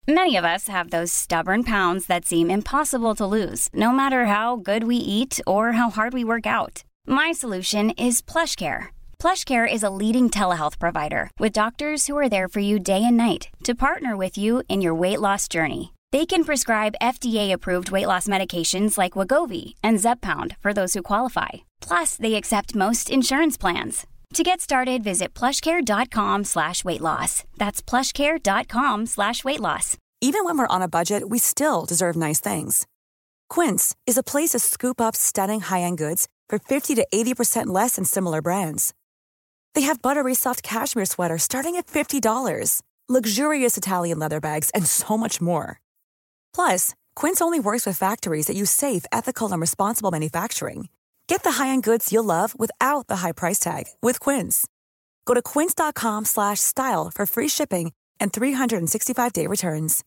Many of us have those stubborn pounds that seem impossible to lose, no matter how good we eat or how hard we work out. My solution is PlushCare. PlushCare is a leading telehealth provider with doctors who are there for you day and night to partner with you in your weight loss journey. They can prescribe FDA-approved weight loss medications like Wegovy and Zepbound for those who qualify. Plus, they accept most insurance plans. To get started, visit plushcare.com/weightloss. That's plushcare.com/weightloss. Even when we're on a budget, we still deserve nice things. Quince is a place to scoop up stunning high-end goods for 50 to 80% less than similar brands. They have buttery soft cashmere sweaters starting at $50, luxurious Italian leather bags, and so much more. Plus, Quince only works with factories that use safe, ethical, and responsible manufacturing. Get the high-end goods you'll love without the high price tag with Quince. Go to quince.com/style for free shipping and 365-day returns.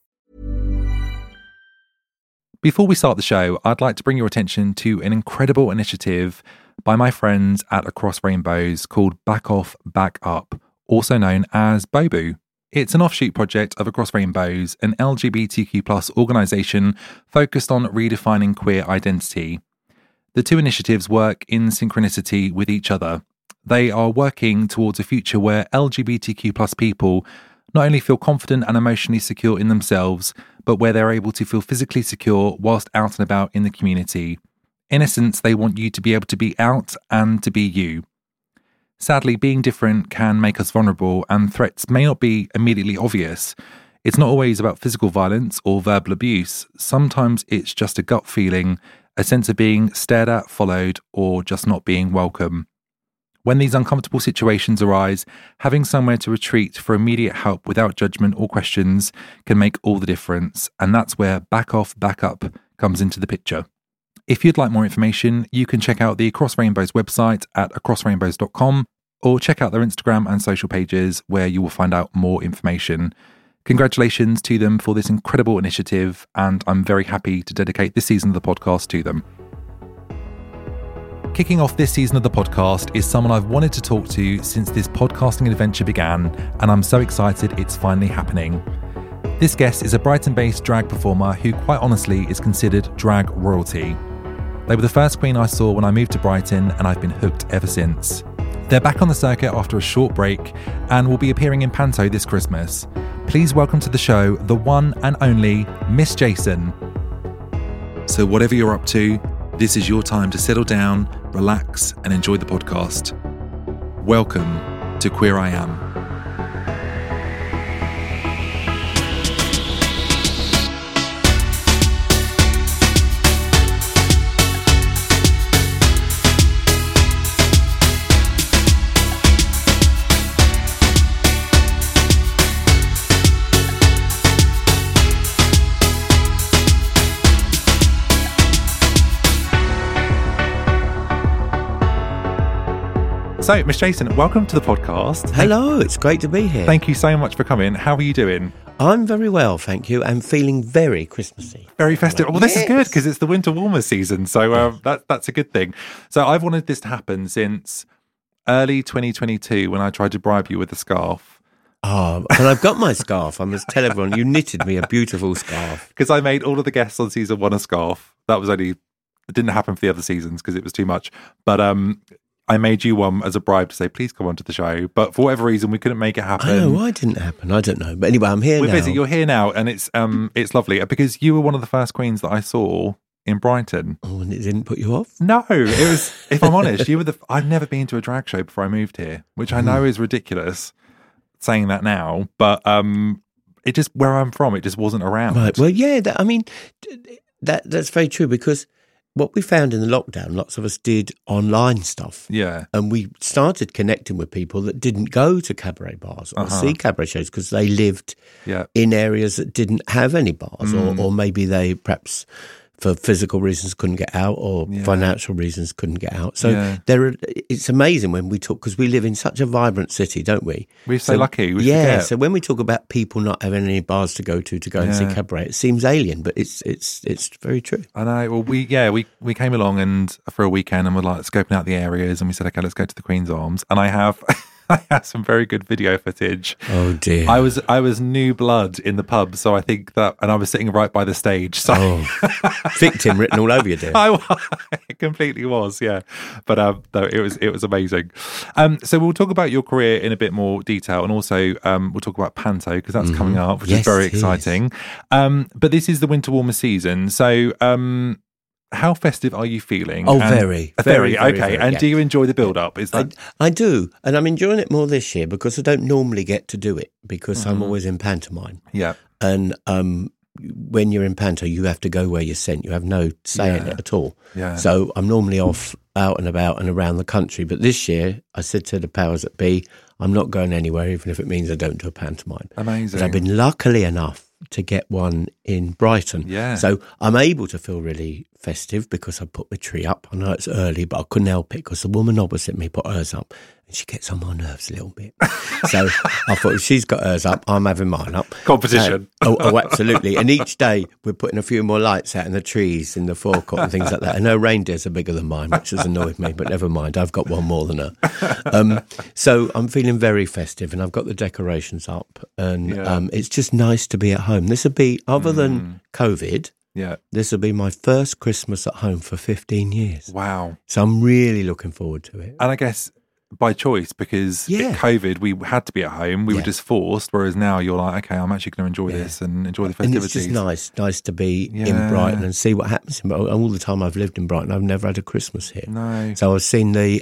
Before we start the show, I'd like to bring your attention to an incredible initiative by my friends at Across Rainbows called Back Off, Back Up, also known as BOBU. It's an offshoot project of Across Rainbows, an LGBTQ+ organisation focused on redefining queer identity. The two initiatives work in synchronicity with each other. They are working towards a future where LGBTQ+ people not only feel confident and emotionally secure in themselves, but where they're able to feel physically secure whilst out and about in the community. In essence, they want you to be able to be out and to be you. Sadly, being different can make us vulnerable, and threats may not be immediately obvious. It's not always about physical violence or verbal abuse. Sometimes it's just a gut feeling, a sense of being stared at, followed, or just not being welcome. When these uncomfortable situations arise, having somewhere to retreat for immediate help without judgment or questions can make all the difference, and that's where Back Off, Back Up comes into the picture. If you'd like more information, you can check out the Across Rainbows website at acrossrainbows.com or check out their Instagram and social pages where you will find out more information. Congratulations to them for this incredible initiative, and I'm very happy to dedicate this season of the podcast to them. Kicking off this season of the podcast is someone I've wanted to talk to since this podcasting adventure began, and I'm so excited it's finally happening. This guest is a Brighton-based drag performer who quite honestly is considered drag royalty. They were the first queen I saw when I moved to Brighton, and I've been hooked ever since. They're back on the circuit after a short break and will be appearing in Panto this Christmas. Please welcome to the show the one and only Miss Jason. So whatever you're up to, this is your time to settle down, relax, and enjoy the podcast. Welcome to Queer I Am. So, Miss Jason, welcome to the podcast. Hello, it's great to be here. Thank you so much for coming. How are you doing? I'm very well, thank you. I'm feeling very Christmassy. Very festive. Well, this is good because it's the winter warmer season, so that's a good thing. So I've wanted this to happen since early 2022 when I tried to bribe you with a scarf. Oh, and I've got my scarf. I must tell everyone, you knitted me a beautiful scarf. Because I made all of the guests on season 1 a scarf. It didn't happen for the other seasons because it was too much. But I made you one as a bribe to say, please come onto the show. But for whatever reason, we couldn't make it happen. I know, why didn't it happen? I don't know. But anyway, I'm here now. We're busy. You're here now, and it's lovely because you were one of the first queens that I saw in Brighton. Oh, and it didn't put you off? No, it was, if I'm honest, you were I'd never been to a drag show before I moved here, which I know is ridiculous saying that now, but it just, where I'm from, it just wasn't around. Right, well, yeah, that's very true because what we found in the lockdown, lots of us did online stuff. Yeah. And we started connecting with people that didn't go to cabaret bars or see cabaret shows because they lived in areas that didn't have any bars or maybe they perhaps for physical reasons couldn't get out or financial reasons couldn't get out. So it's amazing when we talk, because we live in such a vibrant city, don't we? We're so lucky. We yeah, forget. so when we talk about people not having any bars to go and see cabaret, it seems alien, but it's very true. I know. Well, we came along and for a weekend and we're like scoping out the areas and we said, okay, let's go to the Queen's Arms. And I have I have some very good video footage. Oh dear. I was new blood in the pub, so I think that, and I was sitting right by the stage. So victim written all over you, dear. It completely was, yeah. But no, it was amazing. So we'll talk about your career in a bit more detail, and also we'll talk about Panto, because that's coming up, which is very exciting. But this is the winter warmer season, so how festive are you feeling? Oh, very, okay. Very, and do you enjoy the build-up? Is that I do, and I'm enjoying it more this year because I don't normally get to do it because I'm always in pantomime. Yeah, and when you're in panto, you have to go where you're sent. You have no say in it at all. Yeah. So I'm normally off out and about and around the country. But this year, I said to the powers that be, I'm not going anywhere, even if it means I don't do a pantomime. Amazing. But I've been luckily enough to get one in Brighton. Yeah. So I'm able to feel really festive because I put my tree up. I know it's early, but I couldn't help it because the woman opposite me put hers up and she gets on my nerves a little bit. So I thought, if she's got hers up, I'm having mine up. Competition. Oh, absolutely. And each day we're putting a few more lights out in the trees in the forecourt and things like that. And her reindeers are bigger than mine, which has annoyed me, but never mind. I've got one more than her. So I'm feeling very festive and I've got the decorations up and it's just nice to be at home. This would be, other than COVID, this will be my first Christmas at home for 15 years. Wow. So I'm really looking forward to it. And I guess by choice, because in COVID we had to be at home. We were just forced, whereas now you're like, okay, I'm actually going to enjoy this and enjoy the festivities. And it's just nice to be in Brighton and see what happens. All the time I've lived in Brighton, I've never had a Christmas here. No. So I've seen the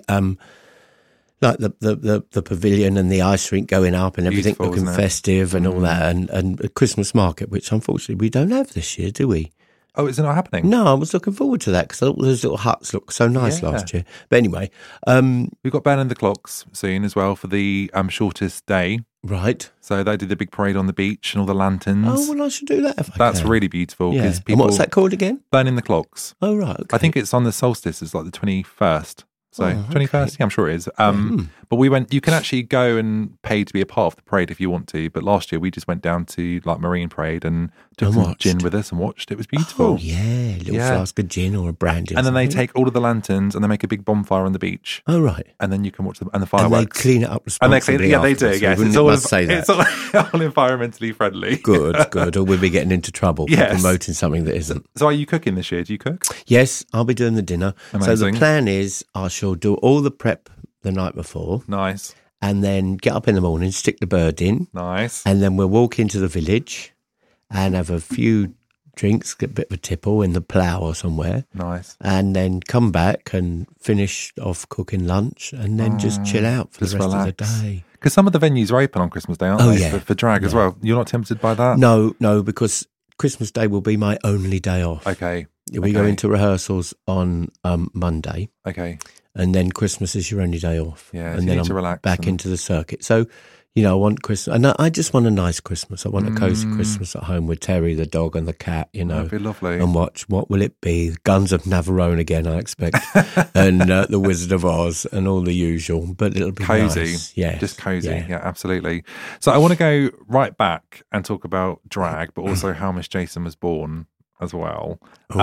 like the pavilion and the ice rink going up and everything looking festive and all that, and a Christmas market, which unfortunately we don't have this year, do we? Oh, is it not happening? No, I was looking forward to that because I thought those little huts looked so nice last year. But anyway, we've got Burning the Clocks soon as well for the shortest day. Right. So they did the big parade on the beach and all the lanterns. Oh, well, I should do that if I That's can. really beautiful. Yeah. People, And what's that called again? Burning the Clocks. Oh, right. Okay. I think it's on the solstice. It's like the 21st. So 21st, yeah, I'm sure it is. But we went, you can actually go and pay to be a part of the parade if you want to. But last year we just went down to like Marine Parade and took some gin with us and watched. It was beautiful. Oh, yeah. A little flask of gin or a brandy. And then they take all of the lanterns and they make a big bonfire on the beach. Oh, right. And then you can watch them and the fireworks. And they clean it up responsibly. They do, yes. It's all environmentally friendly. Good. Or we'll be getting into trouble for promoting something that isn't. So are you cooking this year? Do you cook? Yes, I'll be doing the dinner. Amazing. So the plan is I shall do all the prep the night before. Nice. And then get up in the morning, stick the bird in. Nice. And then we'll walk into the village and have a few drinks, get a bit of a tipple in the plough or somewhere. Nice. And then come back and finish off cooking lunch and then just chill out for the rest of the day. Because some of the venues are open on Christmas Day, aren't they? Yeah. For drag as well. You're not tempted by that? No, because Christmas Day will be my only day off. Okay. We go into rehearsals on Monday. Okay. And then Christmas is your only day off. Yeah, and so then you need I'm to relax back into the circuit. So, I want Christmas. And I just want a nice Christmas. I want a cosy Christmas at home with Terry, the dog, and the cat, That'd be lovely. And watch, what will it be? Guns of Navarone again, I expect. And The Wizard of Oz and all the usual. But it'll be cozy. Nice. Yeah. Just cozy. Yeah, absolutely. So I want to go right back and talk about drag, but also how Miss Jason was born as well.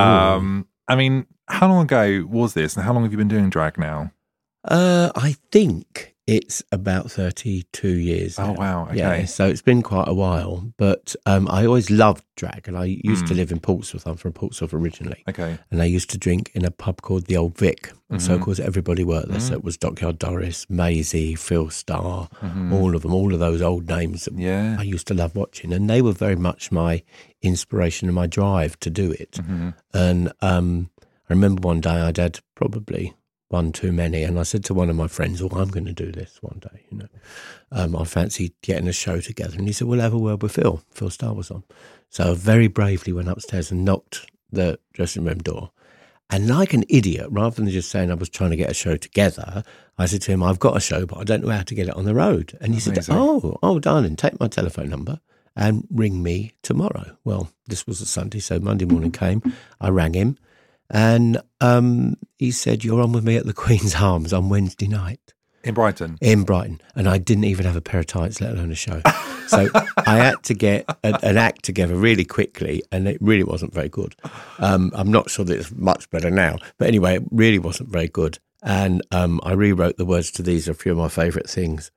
I mean, how long ago was this and how long have you been doing drag now? I think it's about 32 years now. Oh, wow. Okay. Yeah, so it's been quite a while. But I always loved drag, and I used to live in Portsmouth. I'm from Portsmouth originally. Okay. And I used to drink in a pub called the Old Vic. And so, of course, everybody worked there. So it was Dockyard Doris, Maisie, Phil Starr, all of them, all of those old names that I used to love watching. And they were very much my inspiration and my drive to do it. And I remember one day I'd had probably one too many, and I said to one of my friends, I'm going to do this one day, I fancy getting a show together. And he said, we'll have a word with Phil. Phil Starr was on. So I very bravely went upstairs and knocked the dressing room door. And like an idiot, rather than just saying I was trying to get a show together, I said to him, I've got a show, but I don't know how to get it on the road. And he said, oh, darling, take my telephone number and ring me tomorrow. Well, this was a Sunday, so Monday morning came. I rang him. And he said, you're on with me at the Queen's Arms on Wednesday night. In Brighton? In Brighton. And I didn't even have a pair of tights, let alone a show. So I had to get an act together really quickly, and it really wasn't very good. I'm not sure that it's much better now. But anyway, it really wasn't very good. And I rewrote the words to These Are a Few of My Favourite Things.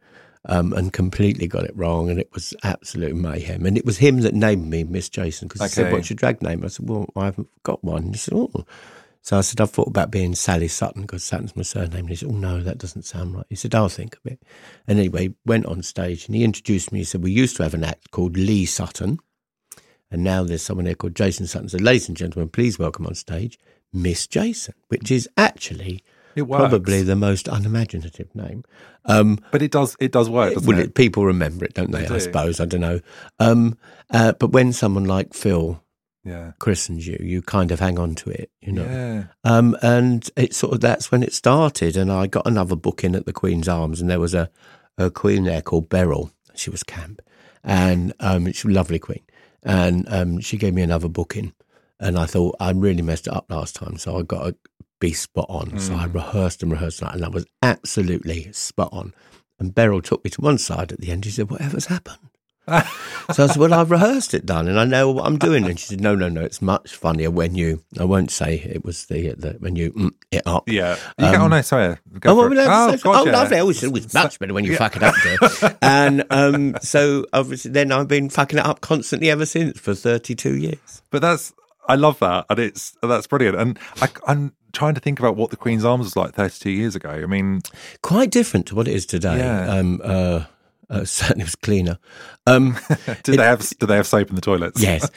and completely got it wrong, and it was absolute mayhem. And it was him that named me Miss Jason, because he said, "What's your drag name?" I said, "Well, I haven't got one." And he said, "Oh." So I said, "I've thought about being Sally Sutton, because Sutton's my surname." And he said, "Oh, no, that doesn't sound right." He said, "I'll think of it." And anyway, went on stage and he introduced me. He said, "We used to have an act called Lee Sutton, and now there's someone here called Jason Sutton. So ladies and gentlemen, please welcome on stage Miss Jason," which is actually probably the most unimaginative name. But it does work, doesn't it? People remember it, don't they? I suppose. I don't know. But when someone like Phil christens you, you kind of hang on to it, you know. Yeah. And it's sort of, that's when it started. And I got another booking at the Queen's Arms, and there was a queen there called Beryl. She was camp, and she was a lovely queen. And she gave me another booking, and I thought I really messed it up last time, so I got to be spot on. So I rehearsed, and I was absolutely spot on. And Beryl took me to one side at the end. She said, "Whatever's happened?" So I said, "Well, I've rehearsed it, darling. I know what I'm doing." And she said, No, it's much funnier when you, I won't say it was when you it up. Yeah. No, sorry. Lovely. It was much better when you fuck it up, dear. And so obviously then I've been fucking it up constantly ever since for 32 years. But I love that. And that's brilliant. And I'm trying to think about what the Queen's Arms was like 32 years ago. I mean, quite different to what it is today. Yeah. Certainly was cleaner. Do they have soap in the toilets? Yes.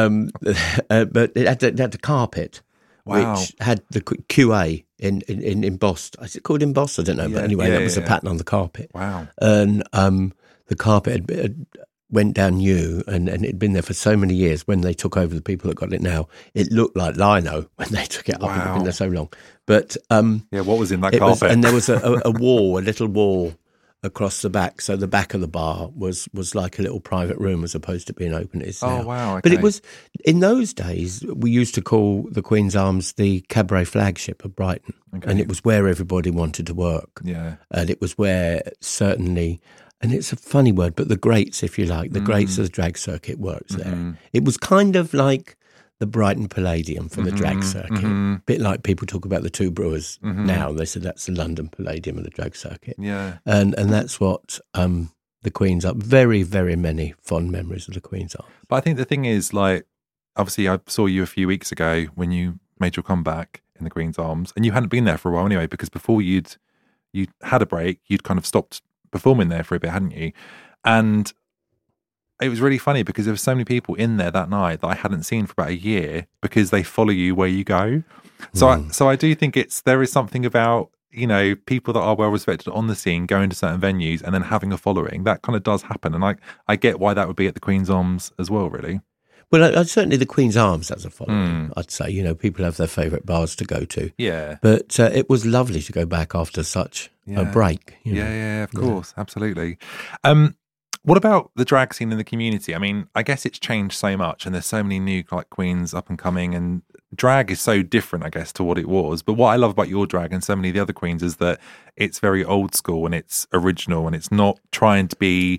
But it had the carpet, which had the QA in embossed. Is it called embossed? I don't know. But anyway, that was a pattern on the carpet. Wow. And the carpet had went down new, and it'd been there for so many years. When they took over, the people that got it now, it looked like lino when they took it up. Wow. It had been there so long. But what was in that carpet? And there was a little wall across the back, so the back of the bar was like a little private room as opposed to being open as now. Oh wow! Okay. But it was, in those days, we used to call the Queen's Arms the cabaret flagship of Brighton, and it was where everybody wanted to work. Yeah, and it was where certainly, and it's a funny word, but the greats, if you like, the greats of the drag circuit works there. It was kind of like the Brighton Palladium for the drag circuit. A bit like people talk about the Two Brewers now. They said that's the London Palladium of the drag circuit. Yeah. And that's what the Queen's Arms, very, very many fond memories of the Queen's Arms. But I think the thing is, like, obviously I saw you a few weeks ago when you made your comeback in the Queen's Arms, and you hadn't been there for a while anyway, because before you'd had a break, you'd kind of stopped performing there for a bit, hadn't you? And it was really funny because there were so many people in there that night that I hadn't seen for about a year, because they follow you where you go. So I do think there is something about, you know, people that are well respected on the scene going to certain venues and then having a following. That kind of does happen, and I get why that would be at the Queen's Arms as well, really. Well, certainly the Queen's Arms has a following. I'd say, you know, people have their favourite bars to go to. Yeah, but it was lovely to go back after such a break. You know? Yeah, of course, absolutely. What about the drag scene in the community? I mean, I guess it's changed so much, and there's so many new queens up and coming, and drag is so different, I guess, to what it was. But what I love about your drag and so many of the other queens is that it's very old school and it's original, and it's not trying to be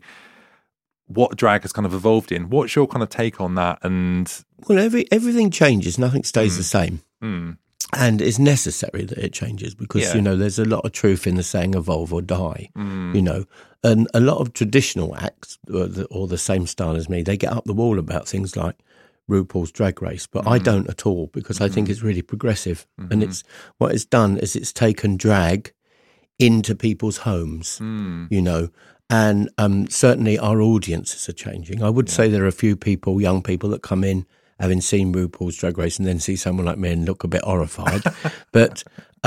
what drag has kind of evolved in. What's your kind of take on that? And well, everything changes, nothing stays the same. And it's necessary that it changes because, you know, there's a lot of truth in the saying evolve or die, you know. And a lot of traditional acts, or the same style as me, they get up the wall about things like RuPaul's Drag Race. But I don't at all, because I think it's really progressive. And what it's done is it's taken drag into people's homes, you know. And certainly our audiences are changing. I would say there are a few people, young people, that come in having seen RuPaul's Drag Race and then see someone like me and look a bit horrified. But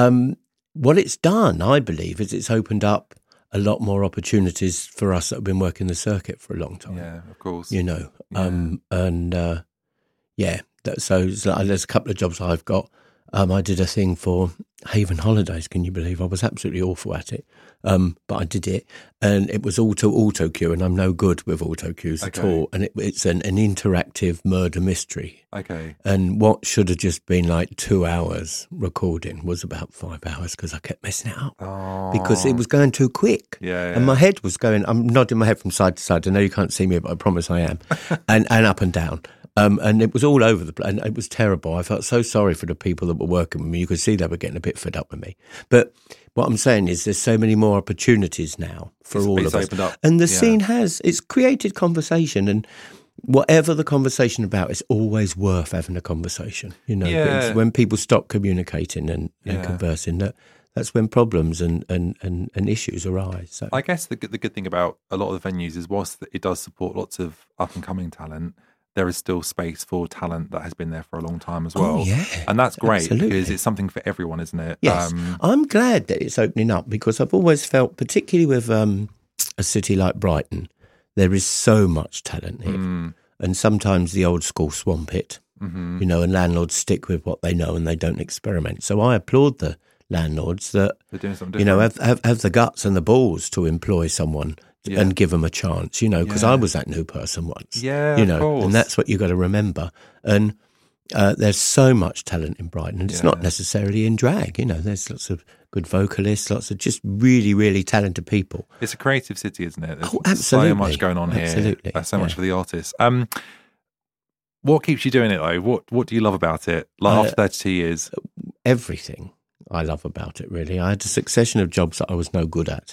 what it's done, I believe, is it's opened up a lot more opportunities for us that have been working the circuit for a long time. Yeah, of course. You know, so there's a couple of jobs I've got. I did a thing for Haven Holidays, can you believe? I was absolutely awful at it, but I did it, and it was auto cue, and I'm no good with auto cues at all, and it's an interactive murder mystery. Okay. And what should have just been like 2 hours recording was about 5 hours, because I kept messing it up. Because it was going too quick. Yeah. And my head was going, I'm nodding my head from side to side. I know you can't see me, but I promise I am. and up and down. And it was all over the place, and it was terrible. I felt so sorry for the people that were working with me. You could see they were getting a bit bit fed up with me. But what I'm saying is there's so many more opportunities now for all of us. And the scene it's created conversation, and whatever the conversation about, it's always worth having a conversation. You know, when people stop communicating and conversing, that's when problems and issues arise. So I guess the good thing about a lot of the venues is whilst it does support lots of up-and-coming talent, there is still space for talent that has been there for a long time as well. Oh, yeah. And that's great, Absolutely. because it's something for everyone, isn't it? Yes. I'm glad that it's opening up, because I've always felt, particularly with a city like Brighton, there is so much talent here. And sometimes the old school swamp it, you know, and landlords stick with what they know and they don't experiment. So I applaud the landlords that, you know, have the guts and the balls to employ someone and give them a chance, you know, because I was that new person once, you know, and that's what you got to remember. And there's so much talent in Brighton, and it's not necessarily in drag, you know, there's lots of good vocalists, lots of just really, really talented people. It's a creative city, isn't it? There's absolutely. so much going on here. Absolutely. So much for the artists. What keeps you doing it though? What do you love about it? Like after 32 years? Everything I love about it, really. I had a succession of jobs that I was no good at.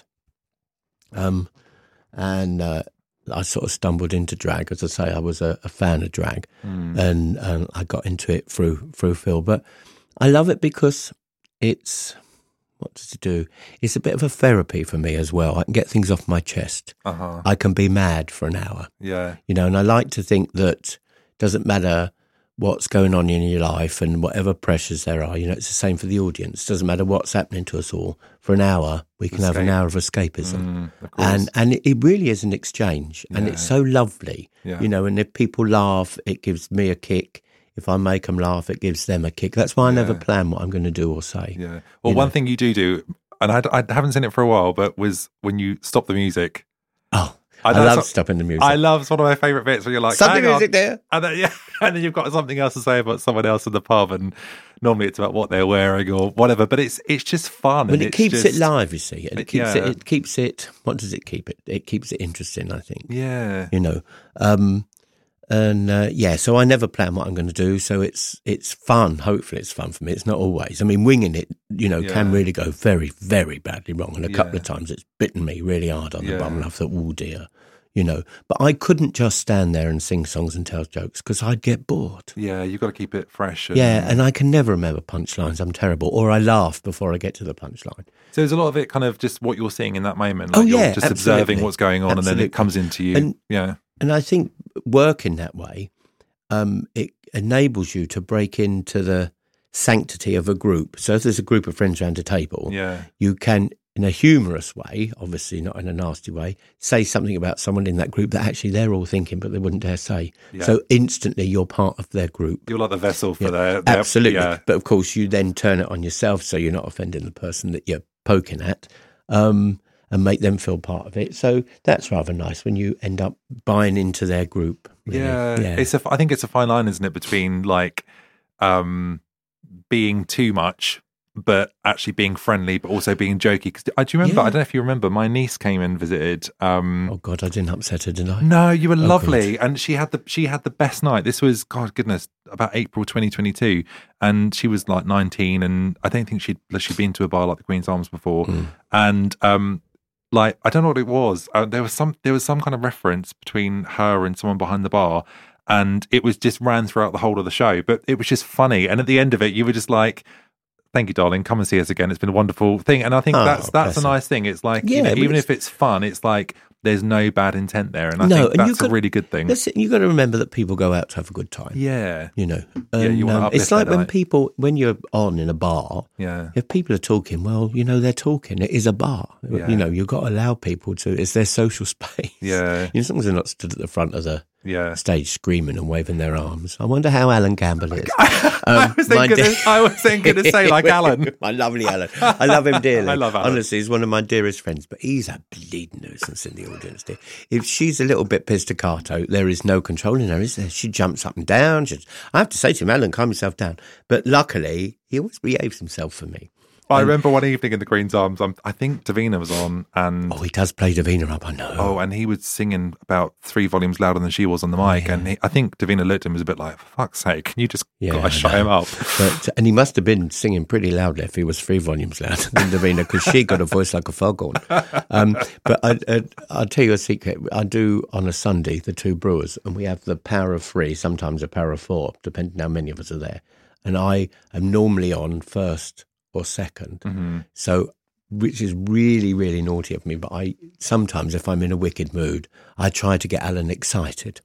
And I sort of stumbled into drag. As I say, I was a fan of drag, and I got into it through Phil. But I love it because it's, what does it do? It's a bit of a therapy for me as well. I can get things off my chest. I can be mad for an hour. Yeah, you know, and I like to think that it doesn't matter what's going on in your life and whatever pressures there are, you know, it's the same for the audience. It doesn't matter what's happening to us all. For an hour, we can have an hour of escapism. And it really is an exchange. And it's so lovely, you know, and if people laugh, it gives me a kick. If I make them laugh, it gives them a kick. That's why I never plan what I'm going to do or say. Yeah. Well, one thing you do, and I haven't seen it for a while, but was when you stop the music. Oh, I love stopping the music. It's one of my favourite bits when you're like, stop the music there. And then you've got something else to say about someone else in the pub, and normally it's about what they're wearing or whatever, but it's just fun. But it keeps it live, you see. And it keeps it, what does it keep it? It keeps it interesting, I think. Yeah. You know, so I never plan what I'm going to do, so it's fun. Hopefully it's fun for me. It's not always. I mean, winging it, you know, can really go very, very badly wrong. And a couple of times it's bitten me really hard on the bum, and I thought, oh dear, you know. But I couldn't just stand there and sing songs and tell jokes, because I'd get bored. Yeah, you've got to keep it fresh. And I can never remember punchlines. I'm terrible. Or I laugh before I get to the punchline. So there's a lot of it kind of just what you're seeing in that moment. Like you're just observing what's going on, and then it comes into you. And I think working that way, it enables you to break into the sanctity of a group. So if there's a group of friends around a table, you can, in a humorous way, obviously not in a nasty way, say something about someone in that group that actually they're all thinking but they wouldn't dare say. Yeah. So instantly you're part of their group. You're like the vessel for their absolutely. Yeah. But of course you then turn it on yourself, so you're not offending the person that you're poking at. And make them feel part of it. So that's rather nice when you end up buying into their group. Really. Yeah. I think it's a fine line, isn't it, between like being too much, but actually being friendly, but also being jokey. Because do you remember? I don't know if you remember. My niece came and visited. Oh God, I didn't upset her, did I? No, you were lovely, God. And she had the best night. This was, God goodness, about April 2022, and she was like 19, and I don't think she'd been to a bar like the Queen's Arms before, and like, I don't know what it was. There was some kind of reference between her and someone behind the bar, and it was just ran throughout the whole of the show. But it was just funny, and at the end of it, you were just like, "Thank you, darling. Come and see us again. It's been a wonderful thing." And I think that's a nice thing. It's like, you know, even if it's fun, it's like there's no bad intent there, and I think that's a really good thing. Listen, you got to remember that people go out to have a good time. Yeah, you know. And, you want to uplift it's like their night. when you're on in a bar. Yeah, if people are talking, well, you know, they're talking. It is a bar. Yeah. You know, you've got to allow people to. It's their social space. Yeah, you know, as long as they're not stood at the front of the stage screaming and waving their arms. I wonder how Alan Campbell is. I was thinking to say like Alan. My lovely Alan. I love him dearly. I love Alan. Honestly, he's one of my dearest friends, but he's a bleeding nuisance in the audience, dear. If she's a little bit pizzicato, there is no controlling her, is there? She jumps up and down. I have to say to him, Alan, calm yourself down. But luckily, he always behaves himself for me. I remember one evening in the Queen's Arms, I think Davina was on, and he does play Davina up, I know. Oh, and he was singing about 3 volumes louder than she was on the mic, and I think Davina looked at him and was a bit like, "For fuck's sake, can you just shut him up?" And he must have been singing pretty loudly if he was 3 volumes louder than Davina, because she got a voice like a foghorn. But I'll tell you a secret. I do on a Sunday the 2 brewers, and we have the power of 3, sometimes a power of 4, depending how many of us are there. And I am normally on first or second, so which is really, really naughty of me. But I sometimes, if I'm in a wicked mood, I try to get Alan excited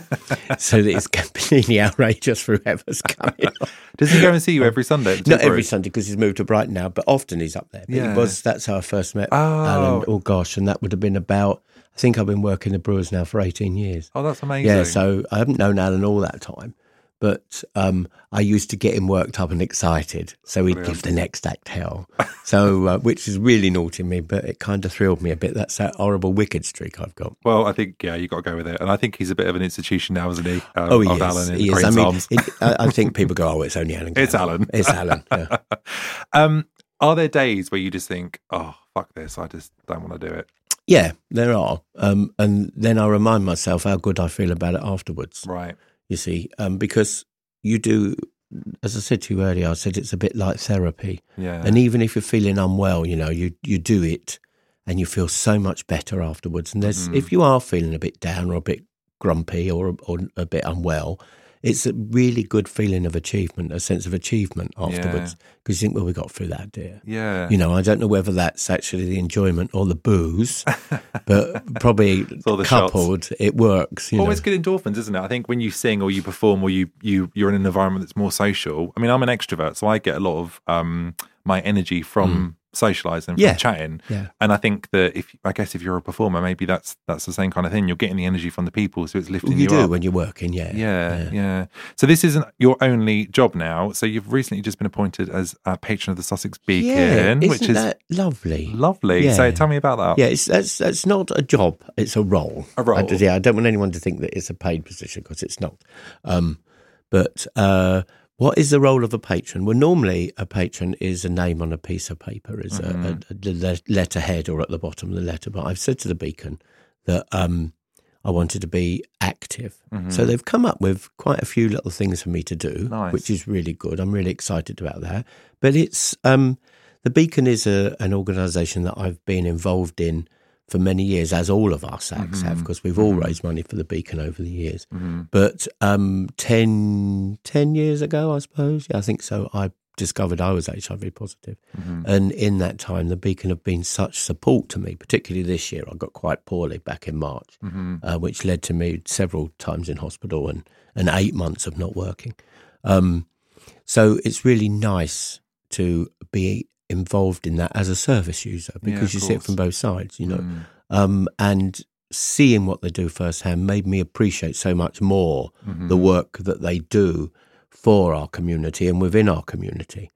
so that it's completely outrageous for whoever's coming on. Does he go and see you every Sunday? Not every Sunday, because he's moved to Brighton now, but often he's up there. But that's how I first met Alan. Oh gosh, and that would have been about, I think I've been working the Brewers now for 18 years. Oh, that's amazing. Yeah, so I haven't known Alan all that time. But I used to get him worked up and excited, so he'd give the next act hell. So, which is really naughty of me, but it kind of thrilled me a bit. That's that horrible wicked streak I've got. Well, I think, you got to go with it. And I think he's a bit of an institution now, isn't he? He of is. Alan in he the Queen's Arms. I think people go, it's only Alan. It's Alan. It's Alan, yeah. Are there days where you just think, oh, fuck this, I just don't want to do it? Yeah, there are. And then I remind myself how good I feel about it afterwards. Right. You see, because you do, as I said to you earlier, I said it's a bit like therapy. Yeah. And even if you're feeling unwell, you do it and you feel so much better afterwards. And if you are feeling a bit down or a bit grumpy or a bit unwell, it's a really good feeling of achievement, a sense of achievement afterwards. Because you think, well, we got through that, dear. Yeah. I don't know whether that's actually the enjoyment or the booze, but probably coupled, it works. Always good endorphins, isn't it? I think when you sing or you perform or you're in an environment that's more social. I mean, I'm an extrovert, so I get a lot of my energy from socialising, from chatting. Yeah. And I think that if you're a performer, maybe that's the same kind of thing. You're getting the energy from the people, so it's lifting you up. You do when you're working, Yeah. So this isn't your only job now. So you've recently just been appointed as a patron of the Sussex Beacon, which is that lovely. Lovely. Yeah. So tell me about that. Yeah, it's not a job, it's a role. A role. I don't want anyone to think that it's a paid position, because it's not. But what is the role of a patron? Well, normally a patron is a name on a piece of paper, is a letterhead or at the bottom of the letter. But I've said to the Beacon that I wanted to be active. So they've come up with quite a few little things for me to do, which is really good. I'm really excited about that. But it's the Beacon is an organisation that I've been involved in for many years, as all of our SACs have, because we've all raised money for the Beacon over the years. But 10 years ago, I suppose, I think so, I discovered I was HIV positive. And in that time, the Beacon have been such support to me, particularly this year. I got quite poorly back in March, which led to me several times in hospital and 8 months of not working. So it's really nice to be involved in that as a service user, because you see it from both sides, and seeing what they do firsthand made me appreciate so much more the work that they do for our community and within our community.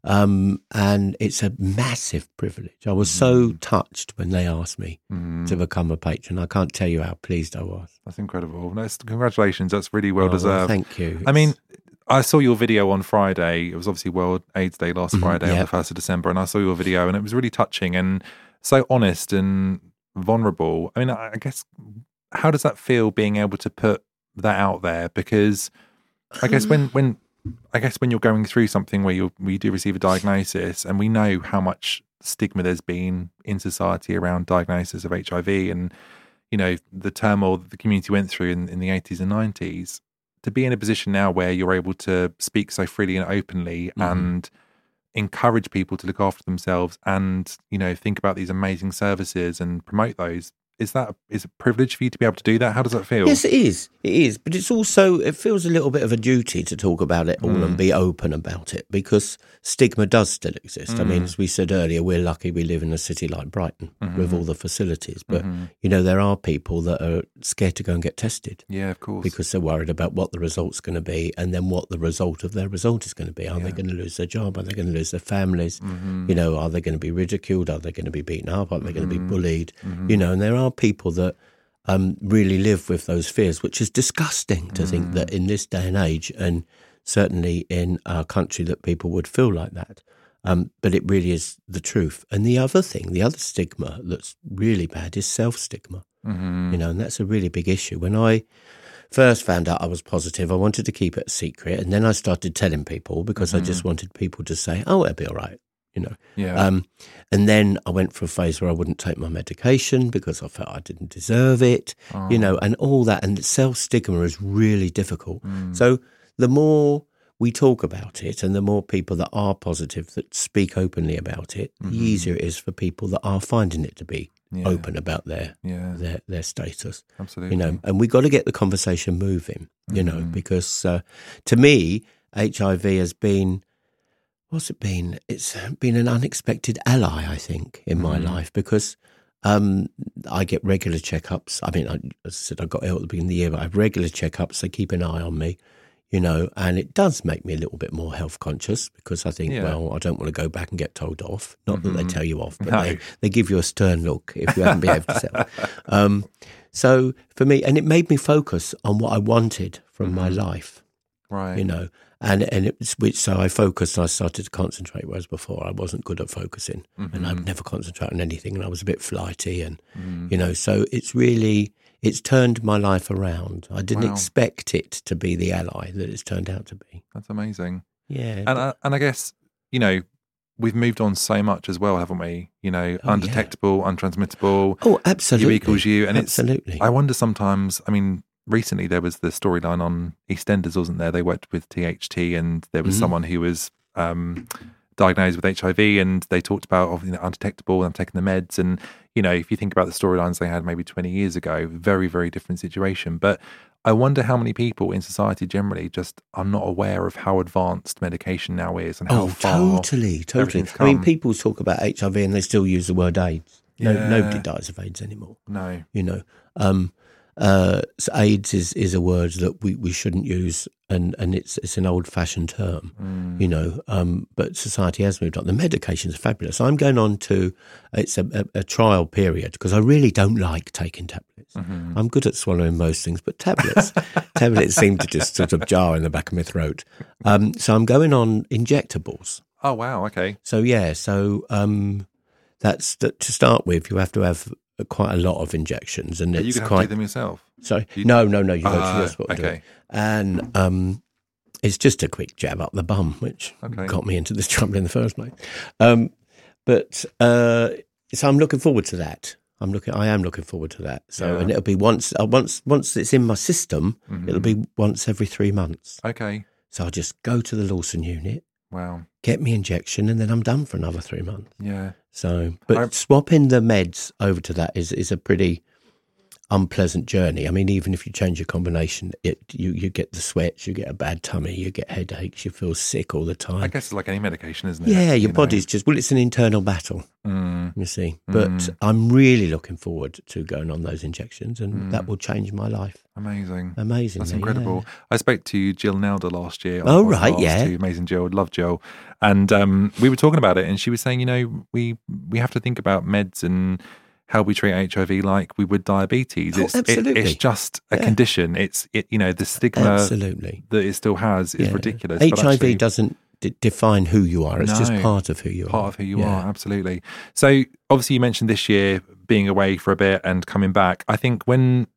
And it's a massive privilege. I was so touched when they asked me to become a patron. I can't tell you how pleased I was. That's incredible. Congratulations. That's really well deserved. Thank you. I mean, I saw your video on Friday. It was obviously World AIDS Day last Friday on the 1st of December, and I saw your video and it was really touching and so honest and vulnerable. I mean, I guess, how does that feel, being able to put that out there? Because I guess when you're going through something where you do receive a diagnosis, and we know how much stigma there's been in society around diagnosis of HIV and, the turmoil that the community went through in the 80s and 90s, to be in a position now where you're able to speak so freely and openly and encourage people to look after themselves and, think about these amazing services and promote those. Is it a privilege for you to be able to do that? How does that feel? Yes, it is. It is. But it's also, it feels a little bit of a duty to talk about it all and be open about it, because stigma does still exist. I mean, as we said earlier, we're lucky we live in a city like Brighton with all the facilities. But, there are people that are scared to go and get tested. Yeah, of course. Because they're worried about what the result's going to be and then what the result of their result is going to be. Are they going to lose their job? Are they going to lose their families? Are they going to be ridiculed? Are they going to be beaten up? Are they going to be bullied? And there are people that really live with those fears, which is disgusting to think that in this day and age, and certainly in our country, that people would feel like that. But it really is the truth. And the other stigma that's really bad is self-stigma, and that's a really big issue. When I first found out I was positive, I wanted to keep it a secret. And then I started telling people because I just wanted people to say, oh, it'll be all right, Yeah. And then I went for a phase where I wouldn't take my medication because I felt I didn't deserve it, and all that. And self-stigma is really difficult. So the more we talk about it and the more people that are positive that speak openly about it, the easier it is for people that are finding it to be open about their status. Absolutely. And we got to get the conversation moving, because to me, HIV has been, what's it been? It's been an unexpected ally, I think, in my life because I get regular checkups. I mean, as I said, I got ill at the beginning of the year, but I have regular checkups. They keep an eye on me. And it does make me a little bit more health conscious because I think, well, I don't want to go back and get told off. Not that they tell you off, but they give you a stern look if you haven't behaved yourself. So for me, and it made me focus on what I wanted from my life, right? So I focused and I started to concentrate, whereas before I wasn't good at focusing and I'd never concentrate on anything and I was a bit flighty and, so it's turned my life around. I didn't expect it to be the ally that it's turned out to be. That's amazing. Yeah. And I guess, we've moved on so much as well, haven't we? Undetectable, untransmittable. Oh, absolutely. You equals you. And absolutely. I wonder sometimes, recently there was the storyline on EastEnders, wasn't there? They worked with THT and there was someone who was diagnosed with HIV and they talked about undetectable and I'm taking the meds. And, if you think about the storylines they had maybe 20 years ago, very, very different situation. But I wonder how many people in society generally just are not aware of how advanced medication now is and how far totally. People talk about HIV and they still use the word AIDS. Nobody dies of AIDS anymore. No. So AIDS is a word that we shouldn't use, and it's an old-fashioned term, but society has moved on. The medications are fabulous. I'm going on to, it's a trial period because I really don't like taking tablets. I'm good at swallowing most things, but tablets seem to just sort of jar in the back of my throat. So I'm going on injectables. Oh, wow, okay. So, that's to start with, you have to have quite a lot of injections, and you can have to do them yourself. Sorry, no. You go to the hospital. Okay, and it's just a quick jab up the bum, which got me into this trouble in the first place. So I'm looking forward to that. I am looking forward to that. So and it'll be once it's in my system, it'll be once every 3 months. Okay. So I'll just go to the Lawson unit. Wow. Get me injection, and then I'm done for another 3 months. Yeah. So, but swapping the meds over to that is a pretty unpleasant journey. Even if you change your combination, you get the sweats, you get a bad tummy, you get headaches, you feel sick all the time. I guess it's like any medication, isn't it? Yeah, your body's just, it's an internal battle, you see. But I'm really looking forward to going on those injections, and that will change my life. Amazing. That's incredible. Yeah. I spoke to Jill Nelder last year. Amazing Jill. Love Jill. And we were talking about it, and she was saying, we have to think about meds and how we treat HIV like we would diabetes. Absolutely. It's just a condition. The stigma that it still has is ridiculous. HIV doesn't define who you are. It's just part of who you are. Part of who you are, absolutely. So obviously you mentioned this year being away for a bit and coming back. I think when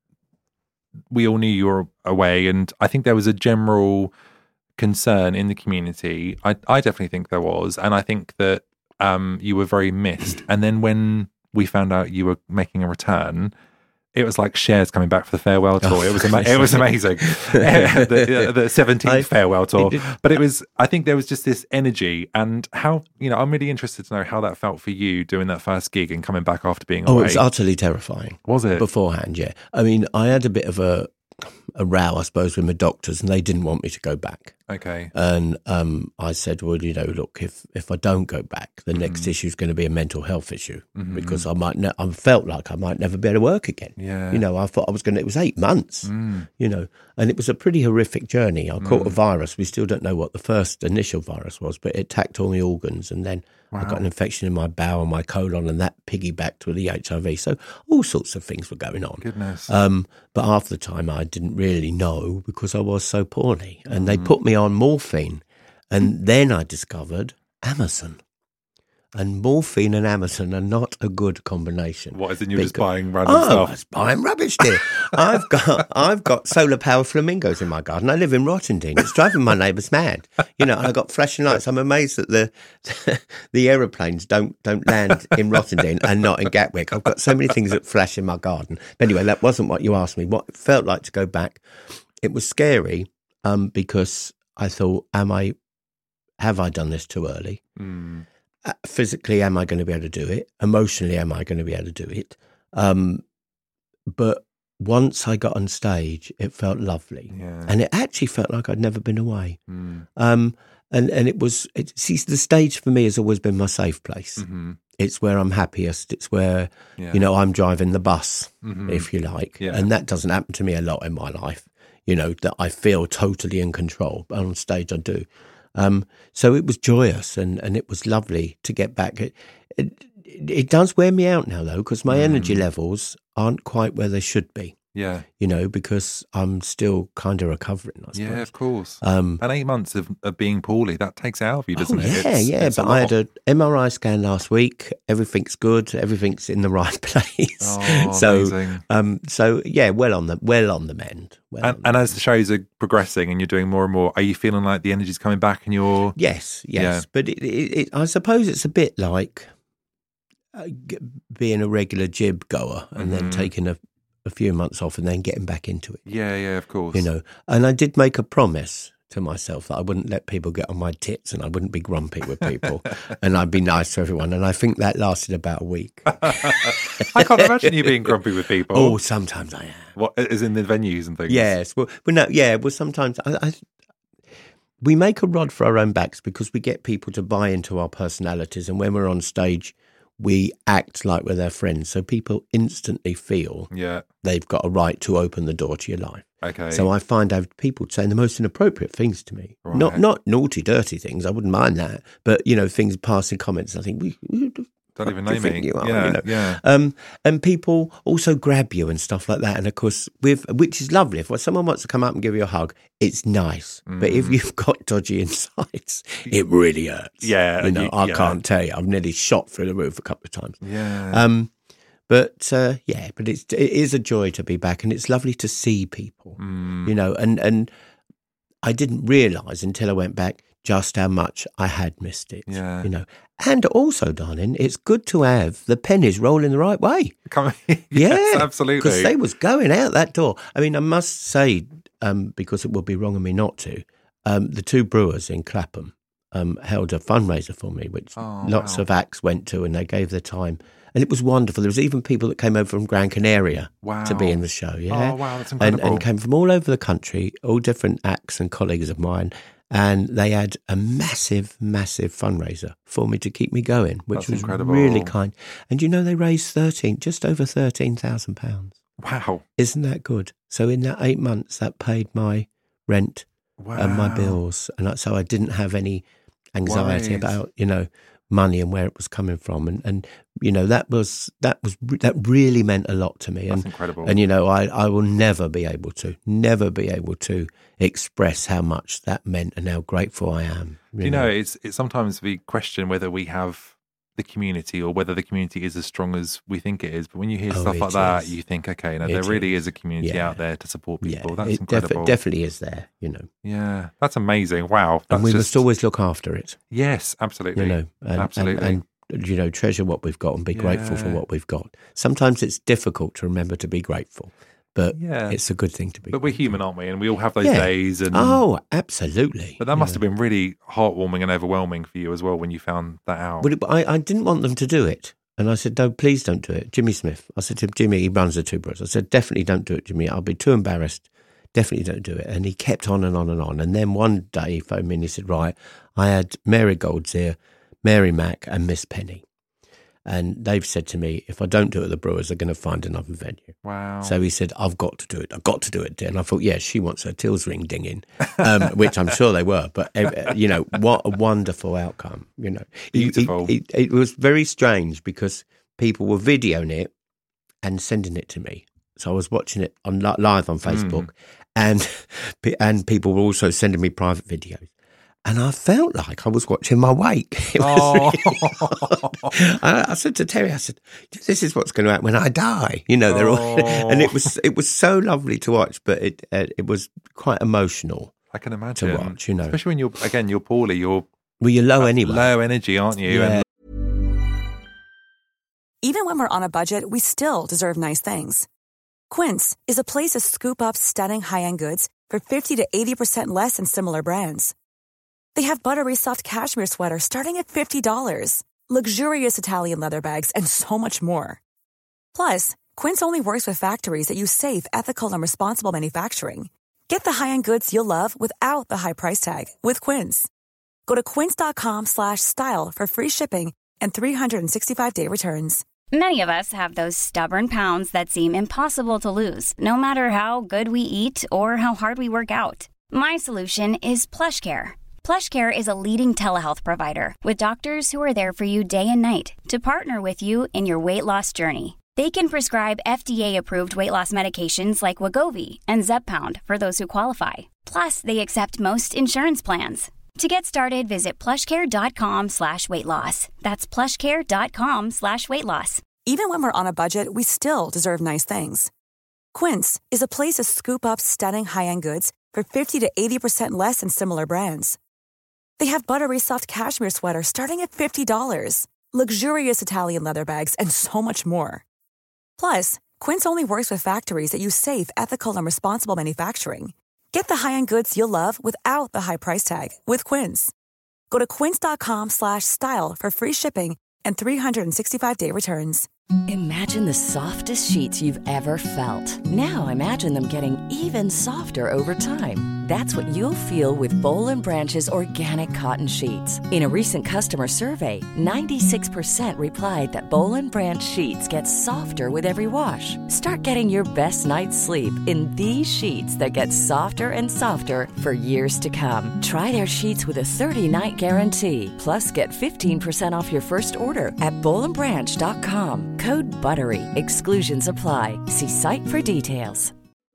we all knew you were away, and I think there was a general concern in the community. I definitely think there was, and I think that you were very missed. And then when we found out you were making a return, it was like Cher's coming back for the farewell tour. It was amazing. the 17th farewell tour. But I think there was just this energy, and how, I'm really interested to know how that felt for you doing that first gig and coming back after being away. It was utterly terrifying. Was it? Beforehand, yeah. I had a bit of a row, I suppose, with my doctors, and they didn't want me to go back. Okay. And I said, well, look, if I don't go back, the next issue is going to be a mental health issue, because I felt like I might never be able to work again. Yeah. I thought it was 8 months, and it was a pretty horrific journey. I caught a virus. We still don't know what the first initial virus was, but it attacked all my organs, and then I got an infection in my bowel and my colon, and that piggybacked with the HIV. So all sorts of things were going on. Goodness. But half the time I didn't really know because I was so poorly. And they put me on morphine. And then I discovered Amazon. And morphine and Amazon are not a good combination. What is it? You're just buying random stuff? I was buying rubbish, dear. I've got solar powered flamingos in my garden. I live in Rottingdean. It's driving my neighbours mad. And I got flashing lights. I'm amazed that the aeroplanes don't land in Rottingdean and not in Gatwick. I've got so many things that flash in my garden. But anyway, that wasn't what you asked me. What it felt like to go back, it was scary because I thought, have I done this too early? Physically, am I going to be able to do it? Emotionally, am I going to be able to do it? But once I got on stage, it felt lovely. Yeah. And it actually felt like I'd never been away. And the stage for me has always been my safe place. Mm-hmm. It's where I'm happiest. It's where, I'm driving the bus, if you like. Yeah. And that doesn't happen to me a lot in my life, that I feel totally in control. But on stage, I do. So it was joyous and it was lovely to get back. It does wear me out now, though, because my energy levels aren't quite where they should be. Yeah. Because I'm still kind of recovering, I suppose. Yeah, of course. And 8 months of being poorly, that takes it out of you, doesn't it? It's but I had an MRI scan last week. Everything's good. Everything's in the right place. Oh, amazing. Well on the mend. And as the shows are progressing and you're doing more and more, are you feeling like the energy's coming back and you're... Yes. Yeah. But I suppose it's a bit like being a regular gym goer and then taking a few months off and then getting back into it. Yeah, of course. And I did make a promise to myself that I wouldn't let people get on my tits and I wouldn't be grumpy with people and I'd be nice to everyone. And I think that lasted about a week. I can't imagine you being grumpy with people. Oh, sometimes I am. What, as in the venues and things? Yes. Well, sometimes we make a rod for our own backs because we get people to buy into our personalities. And when we're on stage, we act like we're their friends. So people instantly feel they've got a right to open the door to your life. Okay. So I find out people saying the most inappropriate things to me. Right. Not naughty, dirty things. I wouldn't mind that. But, things passing comments. I think, don't even know me. You are, and people also grab you and stuff like that. And of course, which is lovely. If someone wants to come up and give you a hug, it's nice. But if you've got dodgy insides, it really hurts. Yeah, I can't tell you. I've nearly shot through the roof a couple of times. Yeah. But it is a joy to be back, and it's lovely to see people. And I didn't realise until I went back just how much I had missed it. Yeah. And also, darling, it's good to have the pennies rolling the right way. Yes, absolutely. Because they was going out that door. I mean, I must say, because it would be wrong of me not to, the two brewers in Clapham held a fundraiser for me, which lots of acts went to, and they gave their time. And it was wonderful. There was even people that came over from Gran Canaria to be in the show. Yeah? Oh, wow, that's incredible. And came from all over the country, all different acts and colleagues of mine. And they had a massive, massive fundraiser for me to keep me going, which was incredible. Really kind. And they raised just over £13,000. Wow. Isn't that good? So in that 8 months, that paid my rent and my bills. And so I didn't have any anxiety about, money and where it was coming from. And that really meant a lot to me. That's incredible. And, I will never be able to express how much that meant and how grateful I am. It's sometimes we question whether we have the community or whether the community is as strong as we think it is. But when you hear stuff like that, you think, okay, there really is a community out there to support people. That's incredible. It definitely is there, Yeah, that's amazing. Wow. And we must always look after it. Yes, absolutely. Absolutely. And treasure what we've got and be grateful for what we've got. Sometimes it's difficult to remember to be grateful, but it's a good thing to be. But we're human, aren't we? And we all have those days. And absolutely. But that must have been really heartwarming and overwhelming for you as well when you found that out. But I didn't want them to do it. And I said, no, please don't do it. Jimmy Smith. I said to him, Jimmy, he runs the Two Brothers. I said, definitely don't do it, Jimmy. I'll be too embarrassed. Definitely don't do it. And he kept on and on and on. And then one day he phoned me and he said, right, I had Mary Goldsmith, Mary Mack and Miss Penny. And they've said to me, if I don't do it at the Brewers, they're going to find another venue. Wow. So he said, I've got to do it. I've got to do it, dear. And I thought, she wants her tills ring dinging, which I'm sure they were. But, what a wonderful outcome, Beautiful. It was very strange because people were videoing it and sending it to me. So I was watching it live on Facebook and people were also sending me private videos. And I felt like I was watching my weight. It was really I said to Terry, I said, this is what's going to happen when I die. You know, they're all, and it was so lovely to watch, but it was quite emotional. I can imagine. To watch, you know. Especially when you're poorly, you're low anyway. Low energy, aren't you? Yeah. Even when we're on a budget, we still deserve nice things. Quince is a place to scoop up stunning high-end goods for 50 to 80% less than similar brands. They have buttery soft cashmere sweaters starting at $50, luxurious Italian leather bags, and so much more. Plus, Quince only works with factories that use safe, ethical, and responsible manufacturing. Get the high-end goods you'll love without the high price tag with Quince. Go to quince.com/style for free shipping and 365-day returns. Many of us have those stubborn pounds that seem impossible to lose, no matter how good we eat or how hard we work out. My solution is PlushCare. PlushCare is a leading telehealth provider with doctors who are there for you day and night to partner with you in your weight loss journey. They can prescribe FDA-approved weight loss medications like Wegovy and Zepbound for those who qualify. Plus, they accept most insurance plans. To get started, visit plushcare.com/weightloss. That's plushcare.com/weightloss. Even when we're on a budget, we still deserve nice things. Quince is a place to scoop up stunning high-end goods for 50 to 80% less than similar brands. They have buttery soft cashmere sweaters starting at $50, luxurious Italian leather bags, and so much more. Plus, Quince only works with factories that use safe, ethical, and responsible manufacturing. Get the high-end goods you'll love without the high price tag with Quince. Go to quince.com/style for free shipping and 365-day returns. Imagine the softest sheets you've ever felt. Now imagine them getting even softer over time. That's what you'll feel with Boll & Branch's organic cotton sheets. In a recent customer survey, 96% replied that Boll & Branch sheets get softer with every wash. Start getting your best night's sleep in these sheets that get softer and softer for years to come. Try their sheets with a 30-night guarantee. Plus, get 15% off your first order at bollandbranch.com. Code BUTTERY. Exclusions apply. See site for details.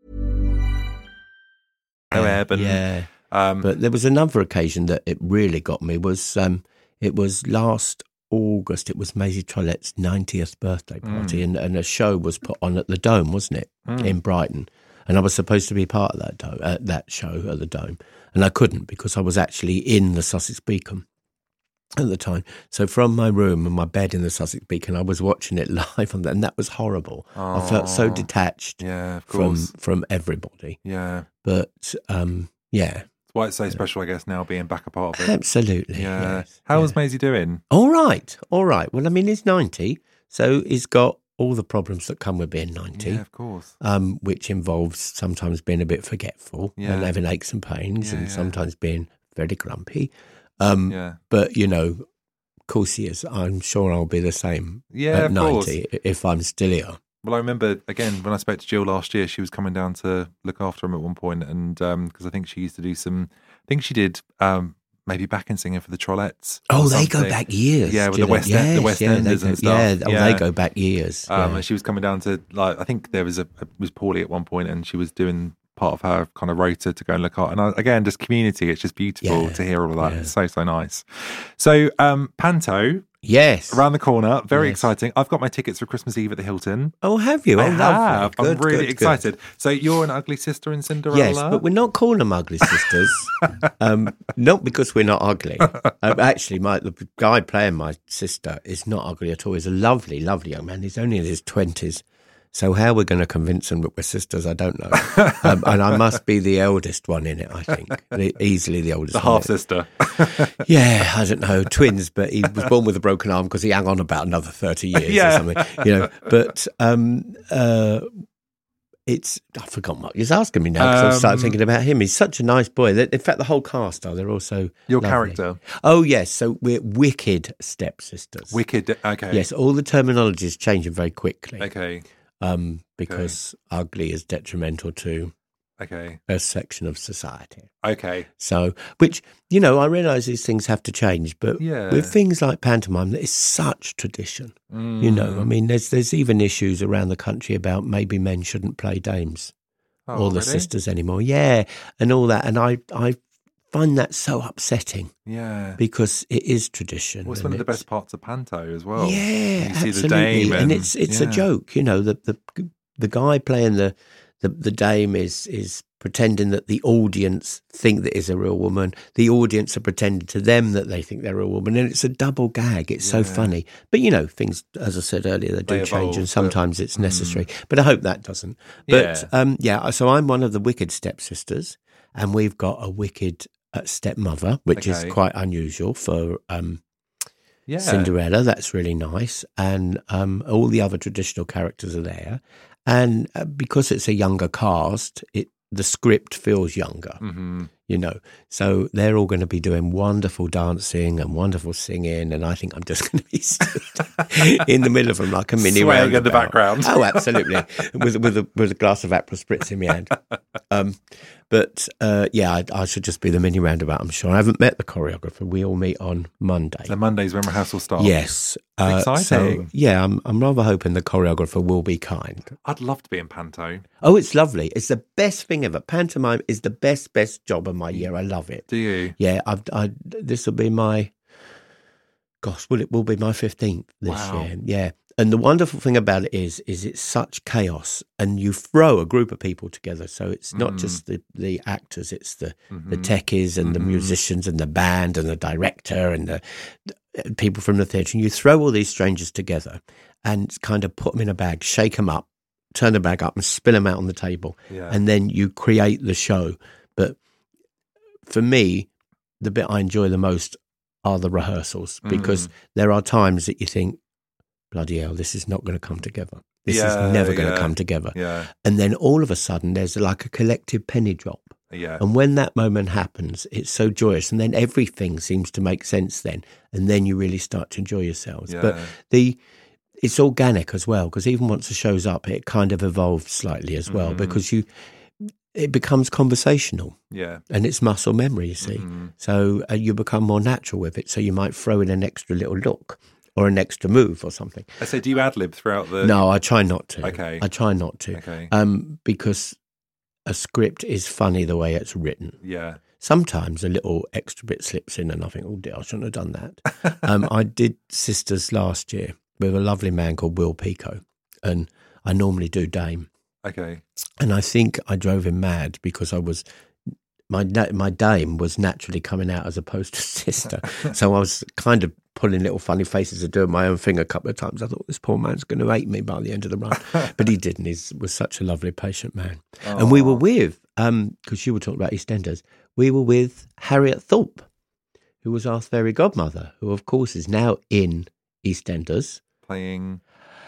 But there was another occasion that it really got me. It was last August. It was Maisie Trollett's 90th birthday party, and a show was put on at the Dome, wasn't it, in Brighton? And I was supposed to be part of that show at the Dome, and I couldn't because I was actually in the Sussex Beacon at the time. So from my room and my bed in the Sussex Beacon, I was watching it live, and that was horrible. I felt so detached from everybody. Yeah. But, That's why it's so special, I guess, now being back a part of it. Absolutely. Yeah. Yes, How's Maisie doing? All right. Well, I mean, he's 90, so he's got all the problems that come with being 90. Yeah, of course. Which involves sometimes being a bit forgetful and having aches and pains and sometimes being very grumpy. But, you know, of course he is. I'm sure I'll be the same at 90 if I'm still here. Well, I remember, again, when I spoke to Jill last year, she was coming down to look after him at one point, and because I think she used to do I think she did maybe backing singing for the Trollettes. Oh, they go back years. Yeah, with the West Enders and stuff. They go back years. And she was coming down to, like, I think there was poorly at one point, and she was doing part of her kind of rota to go and look at. And again, just community, it's just beautiful to hear all of that. Yeah. It's so nice. So, Panto. Yes. Around the corner. Very exciting. I've got my tickets for Christmas Eve at the Hilton. Oh, have you? I have. Good, I'm really excited. So you're an ugly sister in Cinderella? Yes, but we're not calling them ugly sisters. Not because we're not ugly. Actually, the guy playing my sister is not ugly at all. He's a lovely, lovely young man. He's only in his 20s. So how we're going to convince him that we're sisters, I don't know. And I must be the eldest one in it, I think. Easily the oldest. The half-sister. Yeah, I don't know. Twins, but he was born with a broken arm because he hung on about another 30 years or something. You know, but I forgot what he's asking me now because I started thinking about him. He's such a nice boy. In fact, the whole cast are. They're also your lovely. Character. Oh, yes. So we're wicked stepsisters. Wicked, okay. Yes, all the terminology is changing very quickly. Okay. Because ugly is detrimental to a section of society. Okay. So, which, you know, I realise these things have to change, but with things like pantomime, that is such tradition. You know, I mean, there's even issues around the country about maybe men shouldn't play dames or the sisters anymore. Yeah, and all that. And I find that so upsetting. Yeah. Because it is tradition. Well, it's one of the best parts of panto as well. Yeah, you see absolutely. the dame and it's a joke, you know, the guy playing the dame is pretending that the audience think that is a real woman. The audience are pretending to them that they think they're a woman, and it's a double gag. It's so funny. But, you know, things, as I said earlier, they do change, and sometimes it's necessary. But I hope that doesn't. But, so I'm one of the wicked stepsisters, and we've got a wicked stepmother, which is quite unusual for Cinderella. That's really nice. And all the other traditional characters are there. And because it's a younger cast, the script feels younger, you know. So they're all going to be doing wonderful dancing and wonderful singing, and I think I'm just going to be stood in the middle of them like a mini roundabout. Swaying in the background. Oh, absolutely, with a glass of Aperol Spritz in my hand. I should just be the mini roundabout, I'm sure. I haven't met the choreographer. We all meet on Monday. So Monday's when rehearsal starts? Yes. Exciting. So, I'm rather hoping the choreographer will be kind. I'd love to be in panto. Oh, it's lovely. It's the best thing ever. Pantomime is the best job of my year. I love it. Do you? Yeah, this will be my... Gosh, it will be my 15th this year. Yeah. And the wonderful thing about it is it's such chaos, and you throw a group of people together. So it's not just the actors, it's the techies and the musicians and the band and the director and the people from the theatre. And you throw all these strangers together and kind of put them in a bag, shake them up, turn the bag up and spill them out on the table. Yeah. And then you create the show. But for me, the bit I enjoy the most are the rehearsals, because there are times that you think, bloody hell, this is not going to come together. This is never going to come together. Yeah. And then all of a sudden, there's like a collective penny drop. Yeah. And when that moment happens, it's so joyous. And then everything seems to make sense then. And then you really start to enjoy yourselves. Yeah. But it's organic as well, because even once the show's up, it kind of evolves slightly as well, because it becomes conversational. Yeah. And it's muscle memory, you see. So you become more natural with it. So you might throw in an extra little look or an extra move or something. I say, do you ad-lib throughout the... No, I try not to. Okay. I try not to. Okay. Because a script is funny the way it's written. Yeah. Sometimes a little extra bit slips in and I think, oh dear, I shouldn't have done that. I did Sisters last year with a lovely man called Will Pico, and I normally do Dame. Okay. And I think I drove him mad because my Dame was naturally coming out as opposed to Sister. So I was kind of pulling little funny faces and doing my own thing a couple of times. I thought, this poor man's going to hate me by the end of the run. But he didn't. He was such a lovely, patient man. Oh. And we were with, because you were talking about EastEnders, we were with Harriet Thorpe, who was our fairy godmother, who, of course, is now in EastEnders. Playing...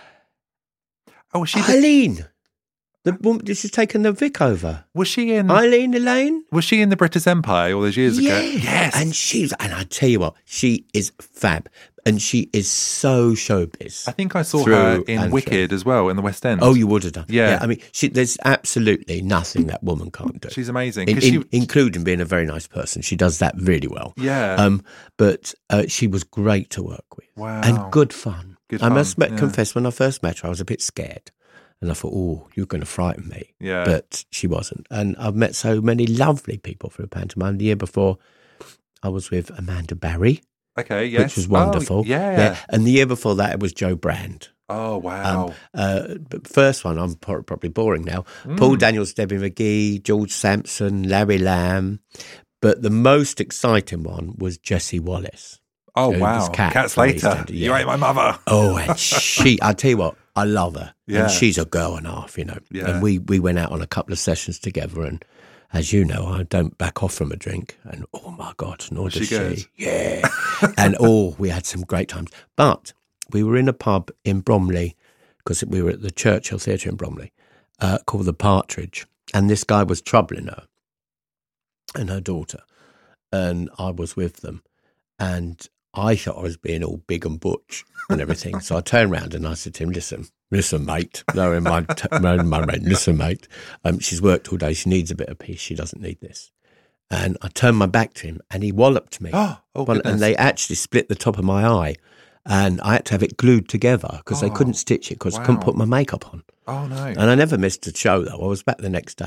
Oh, was she... Eileen! The woman, she's taken the Vic over. Was she in... Elaine? Was she in the British Empire all those years ago? Yes. And I tell you what, she is fab. And she is so showbiz. I think I saw her in Wicked as well, in the West End. Oh, you would have done. Yeah. I mean, there's absolutely nothing that woman can't do. She's amazing. Including being a very nice person. She does that really well. Yeah. But she was great to work with. Wow. And good fun. I must confess, when I first met her, I was a bit scared. And I thought, oh, you're going to frighten me. Yeah. But she wasn't. And I've met so many lovely people through pantomime. The year before, I was with Amanda Barry. Okay, yes. Which was wonderful. Oh, yeah. And the year before that, it was Jo Brand. Oh, wow. But first one, I'm probably boring now. Paul Daniels, Debbie McGee, George Sampson, Larry Lamb. But the most exciting one was Jessie Wallace. Oh, wow. Cat Slater. You ain't my mother. Oh, and I tell you what, I love her. Yeah. And she's a girl and a half, you know. Yeah. And we went out on a couple of sessions together, and as you know, I don't back off from a drink. And oh my God, nor does she. Yeah. And we had some great times. But we were in a pub in Bromley, because we were at the Churchill Theatre in Bromley, called The Partridge. And this guy was troubling her and her daughter. And I was with them. And I thought I was being all big and butch and everything. So I turned around and I said to him, listen, mate. No, in my brain, listen, mate. She's worked all day. She needs a bit of peace. She doesn't need this. And I turned my back to him and he walloped me. And they actually split the top of my eye. And I had to have it glued together because they couldn't stitch it because I couldn't put my makeup on. Oh, no. And I never missed a show, though. I was back the next day.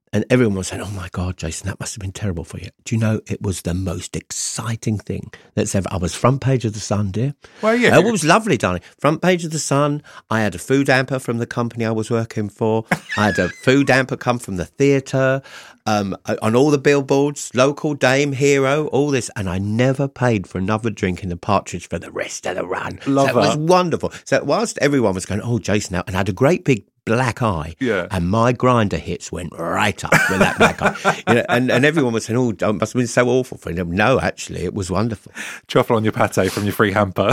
And everyone was saying, oh my God, Jason, that must have been terrible for you. Do you know, it was the most exciting thing that's ever. I was front page of the Sun, dear. Well, yeah. It was lovely, darling. Front page of the Sun. I had a food hamper from the company I was working for. I had a food hamper come from the theatre, on all the billboards, local, Dame, Hero, all this. And I never paid for another drink in the Partridge for the rest of the run. Love so it was wonderful. So whilst everyone was going, oh, Jason, and I had a great big black eye, and my grinder hits went right up with that black eye. And everyone was saying, oh, it must have been so awful for him. No, actually, it was wonderful. Truffle on your pate from your free hamper.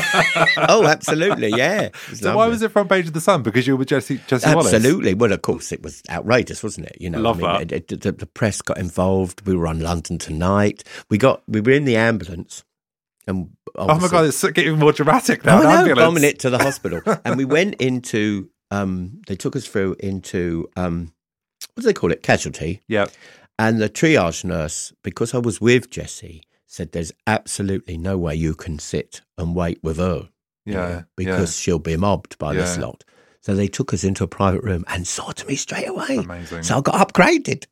Oh, absolutely, yeah. So why was it front page of the Sun? Because you were Jessie Wallace? Absolutely. Well, of course, it was outrageous, wasn't it? Love that. The press got involved. We were on London Tonight. We were in the ambulance. And oh my God, it's getting more dramatic now. Oh no, bombing it to the hospital. And we went into, they took us through into, what do they call it? Casualty. Yeah. And the triage nurse, because I was with Jessie, said there's absolutely no way you can sit and wait with her. Yeah. Because she'll be mobbed by this lot. So they took us into a private room and saw to me straight away. Amazing. So I got upgraded.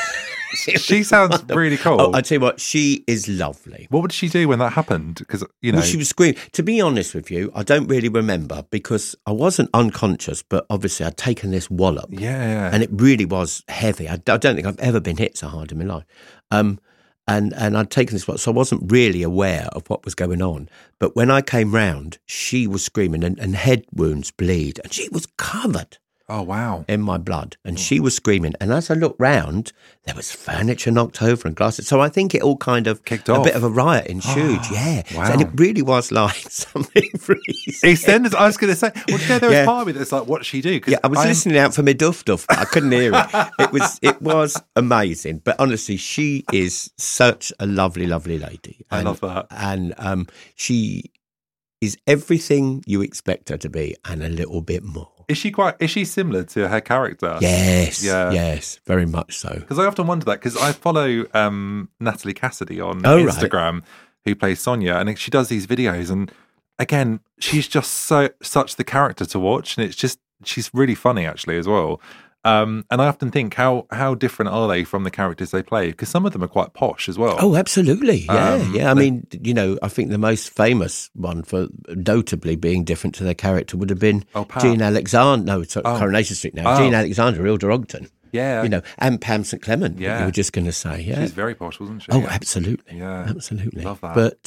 She sounds really cool. Oh, I tell you what, she is lovely. What would she do when that happened? Because well, she was screaming. To be honest with you, I don't really remember because I wasn't unconscious, but obviously I'd taken this wallop. Yeah. And it really was heavy. I don't think I've ever been hit so hard in my life. And I'd taken this wallop, so I wasn't really aware of what was going on. But when I came round, she was screaming, and head wounds bleed, and she was covered. Oh, wow. In my blood. And she was screaming. And as I looked round, there was furniture knocked over and glasses. So I think it all kind of kicked off. A bit of a riot ensued. Yeah. Wow. And it really was like something really EastEnders, I was going to say, well, there was part of me that's like, what did she do? Yeah, I was listening out for my duff, but I couldn't hear it. It was amazing. But honestly, she is such a lovely, lovely lady. I love that. And she is everything you expect her to be and a little bit more. Is she similar to her character? Yes. Yeah. Yes, very much so. Because I often wonder that, because I follow Natalie Cassidy on Instagram, who plays Sonia, and she does these videos, and again, she's just such the character to watch, and she's really funny actually as well. And I often think how different are they from the characters they play? Because some of them are quite posh as well. Oh, absolutely. Yeah. I mean, I think the most famous one for notably being different to their character would have been Jean Alexander. No, it's Coronation Street now. Jean Alexander, Hilda Ogden. Yeah. And Pam St Clement. Yeah. You were just going to say. Yeah. She's very posh, wasn't she? Oh, absolutely. Yeah. Absolutely. Love that. But,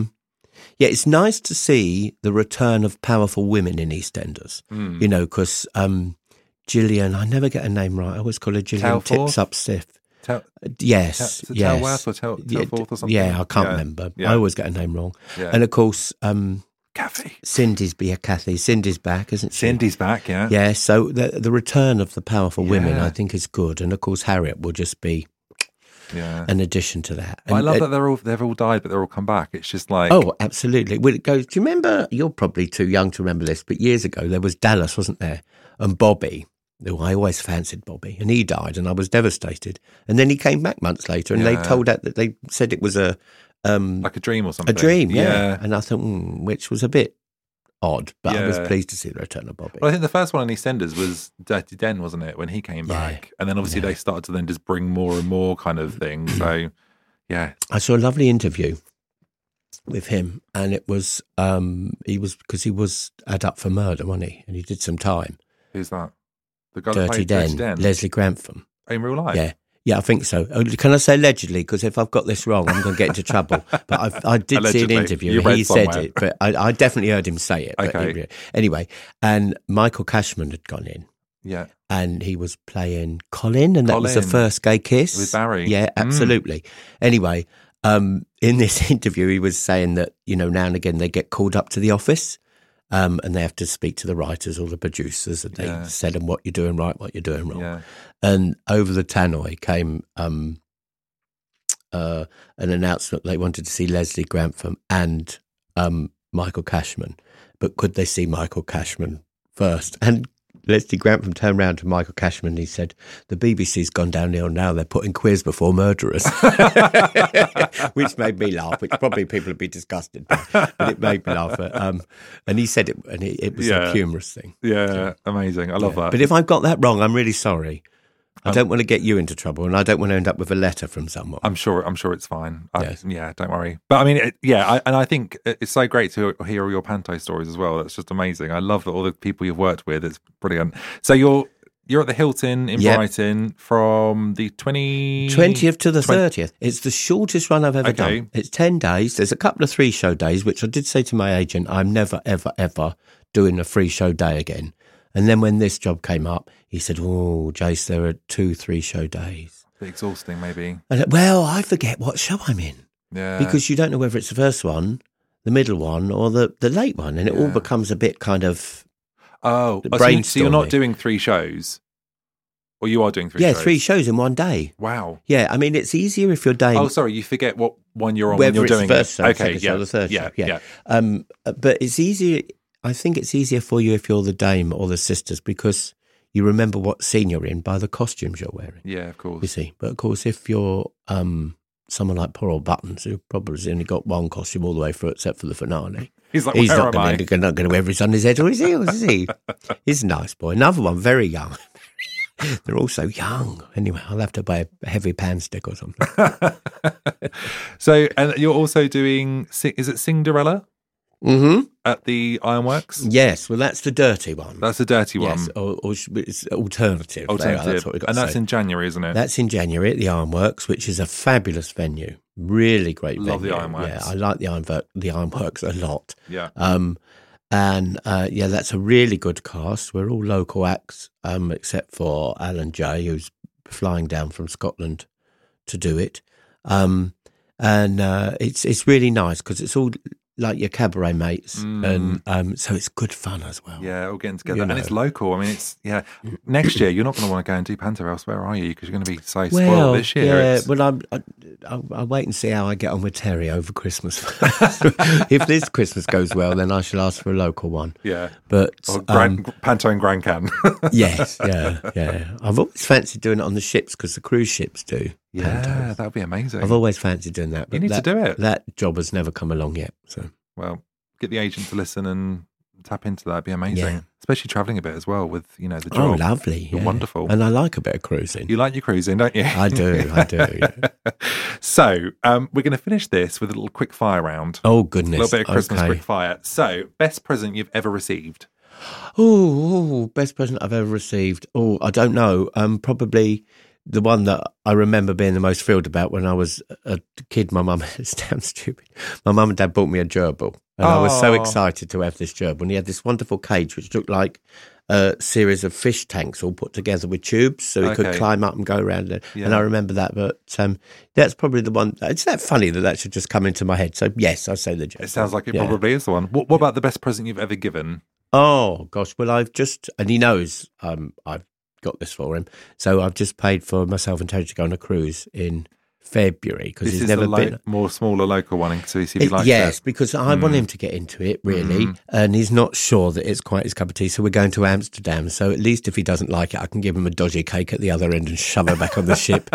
it's nice to see the return of powerful women in EastEnders. Because Gillian, I never get her name right. I always call her Gillian Tips Up Stiff. Yes. Telworth or Telforth or something? Yeah, I can't remember. Yeah. I always get her name wrong. Yeah. And of course, Kathy. Cindy's back, isn't she? Cindy's back, yeah. Yeah, so the return of the powerful women, I think, is good. And of course, Harriet will just be an addition to that. And I love that they've all died, but they're all come back. It's just like... Oh, absolutely. Well, it goes, do you remember, you're probably too young to remember this, but years ago there was Dallas, wasn't there? And Bobby. I always fancied Bobby, and he died, and I was devastated. And then he came back months later, and they told that they said it was like a dream or something. A dream, yeah. And I thought, which was a bit odd, but I was pleased to see the return of Bobby. Well, I think the first one in EastEnders was Dirty Den, wasn't it? When he came back, and then obviously they started to then just bring more and more kind of things. So, yeah, I saw a lovely interview with him, and it was he was ad up for murder, wasn't he? And he did some time. Who's that? The guy Dirty Den, Leslie Grantham. In real life? Yeah, I think so. Can I say allegedly? Because if I've got this wrong, I'm going to get into trouble. But I did see an interview. He said it, but I definitely heard him say it. Okay. Anyway, and Michael Cashman had gone in. Yeah. And he was playing Colin, and that was the first gay kiss. With Barry. Yeah, absolutely. Anyway, in this interview, he was saying that, now and again they get called up to the office. And they have to speak to the writers or the producers, and they said them what you're doing right, what you're doing wrong. Yeah. And over the tannoy came an announcement they wanted to see Leslie Grantham and Michael Cashman, but could they see Michael Cashman first? And Leslie Grantham turned round to Michael Cashman and he said, the BBC's gone downhill now, they're putting queers before murderers. Which made me laugh, which probably people would be disgusted by, but it made me laugh. And he said it, and it was a humorous thing. Yeah, amazing. I love that. But if I've got that wrong, I'm really sorry. I don't want to get you into trouble, and I don't want to end up with a letter from someone. I'm sure it's fine. Yes. Yeah, don't worry. But I mean, I think it's so great to hear all your panto stories as well. That's just amazing. I love that all the people you've worked with. It's brilliant. So you're at the Hilton in Brighton from the 20th to the 30th. It's the shortest run I've ever done. It's 10 days. There's a couple of 3-show days, which I did say to my agent, I'm never, ever, ever doing a 3-show day again. And then when this job came up, he said, oh, Jace, there are 2 3-show days. A bit exhausting, maybe. Well, I forget what show I'm in. Yeah. Because you don't know whether it's the first one, the middle one, or the late one. And it all becomes a bit kind of so you're not doing 3 shows? Or you are doing 3 shows? Yeah, 3 shows in one day. Wow. Yeah, I mean, it's easier if you're doing... Oh, sorry, you forget what one you're on when you're doing it. Whether it's the first show, second show, the third show. Yeah. But it's easier... I think it's easier for you if you're the dame or the sisters because you remember what scene you're in by the costumes you're wearing. Yeah, of course. You see, but of course, if you're someone like poor old Buttons, who probably has only got one costume all the way through, except for the finale, he's not going to wear his on his head, or is he? Is he? He's a nice boy. Another one, very young. They're all so young. Anyway, I'll have to buy a heavy pan stick or something. So, and you're also doing, is it Cinderella? Mm-hmm. At the Ironworks? Yes, well, that's the dirty one. That's the dirty one. Yes, or it's alternative. That's what we've got and to that's say. In January, isn't it? That's in January at the Ironworks, which is a fabulous venue. Really great venue. Love the Ironworks. Yeah, I like the Ironworks a lot. Yeah. That's a really good cast. We're all local acts, except for Alan Jay, who's flying down from Scotland to do it. It's really nice because it's all like your cabaret mates, and so it's good fun as well. Yeah, all getting together, and it's local. I mean, next year you're not going to want to go and do panto elsewhere, are you? Because you're going to be so spoiled this year. Yeah, well, I'll wait and see how I get on with Terry over Christmas. If this Christmas goes well, then I shall ask for a local one. Yeah, but panto and Grand Can. Yes, yeah. I've always fancied doing it on the ships because the cruise ships do. Yeah, that would be amazing. I've always fancied doing that. But you need to do it. That job has never come along yet. So, well, get the agent to listen and tap into that. It'd be amazing. Yeah. Especially travelling a bit as well with, the job. Oh, lovely. You're wonderful. And I like a bit of cruising. You like your cruising, don't you? I do. Yeah. So, we're going to finish this with a little quick fire round. Oh, goodness. A little bit of Christmas quick fire. So, best present you've ever received? Oh, best present I've ever received. Oh, I don't know. Probably the one that I remember being the most thrilled about when I was a kid. My mum, it sounds stupid. My mum and dad bought me a gerbil. And I was so excited to have this gerbil. And he had this wonderful cage, which looked like a series of fish tanks all put together with tubes, so he could climb up and go around it. Yeah. And I remember that. But that's probably the one. It's that funny that should just come into my head. So, yes, I'd say the gerbil. It sounds like it probably is the one. What about the best present you've ever given? Oh, gosh. Well, and he knows I've got this for him. So I've just paid for myself and Terry to go on a cruise in February because he's never been. More smaller local one to see if he likes it. Yes, because I want him to get into it, really. And he's not sure that it's quite his cup of tea. So we're going to Amsterdam. So at least if he doesn't like it, I can give him a dodgy cake at the other end and shove her back on the ship.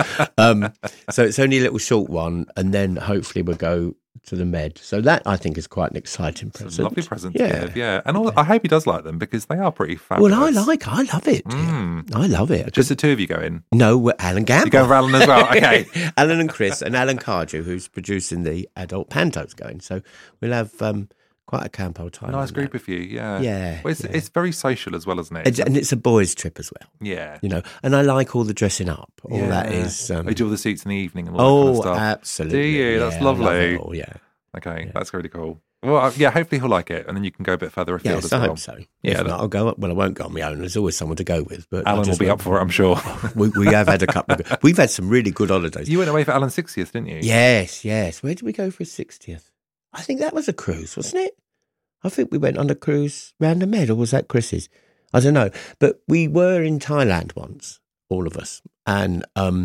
So it's only a little short one. And then hopefully we'll go to the Med. So that, I think, is quite an exciting present. A lovely present to give, yeah. And I hope he does like them because they are pretty fabulous. Well, I love it. I love it. Just the two of you going? No, we're Alan Gamble. You're going for Alan as well? Okay. Alan and Chris and Alan Cardew, who's producing the adult pantos going. So we'll have quite a camp old time. Nice group of you, yeah. Yeah. Well, it's very social as well, isn't it? And it's a boys' trip as well. Yeah. And I like all the dressing up. All that is... we do all the suits in the evening and all that kind of stuff. Absolutely. Do you? That's lovely. I love it all, yeah. Okay, that's really cool. Well, hopefully he'll like it, and then you can go a bit further afield as well. I hope so. If not, I'll go up. Well, I won't go on my own. There's always someone to go with. But Alan will be up for it, I'm sure. we have had a couple. We've had some really good holidays. You went away for Alan's 60th, didn't you? Yes. Where did we go for his 60th? I think that was a cruise, wasn't it? I think we went on a cruise round the Med, or was that Chris's? I don't know. But we were in Thailand once, all of us, and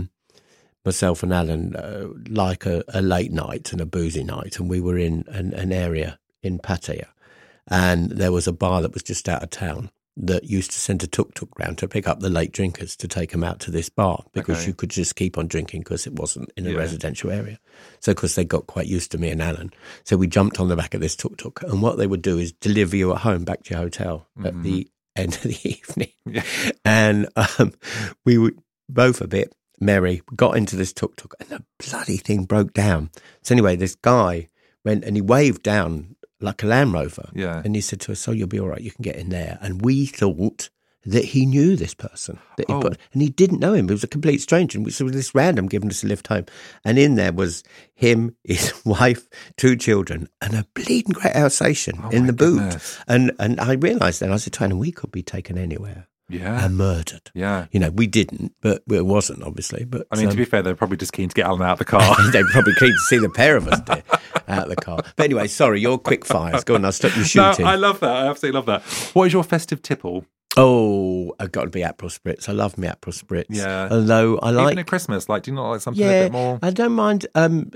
myself and Alan like a late night and a boozy night, and we were in an area in Pattaya, and there was a bar that was just out of town that used to send a tuk-tuk round to pick up the late drinkers to take them out to this bar because you could just keep on drinking because it wasn't in a residential area. So because they got quite used to me and Alan, so we jumped on the back of this tuk-tuk, and what they would do is deliver you at home back to your hotel at the end of the evening. Yeah. And we would both a bit merry, got into this tuk-tuk, and the bloody thing broke down. So anyway, this guy went and he waved down like a Land Rover. Yeah. And he said to us, so you'll be all right, you can get in there. And we thought that he knew this person. And he didn't know him. He was a complete stranger. And so this random giving us a lift home. And in there was him, his wife, 2 children, and a bleeding great Alsatian in the boot. Goodness. And I realised then, I said to him, we could be taken anywhere. Yeah. And murdered. Yeah. You know, we didn't, but it wasn't, obviously. But I mean, to be fair, they're probably just keen to get Alan out of the car. they're probably keen to see the pair of us out of the car. But anyway, sorry, your quick fires. Go on, I'll stop you shooting. No, I love that. I absolutely love that. What is your festive tipple? Oh, I've got to be Aperol Spritz. I love me Aperol Spritz. Yeah. Although I like... Even at Christmas, like, do you not like something a bit more... I don't mind...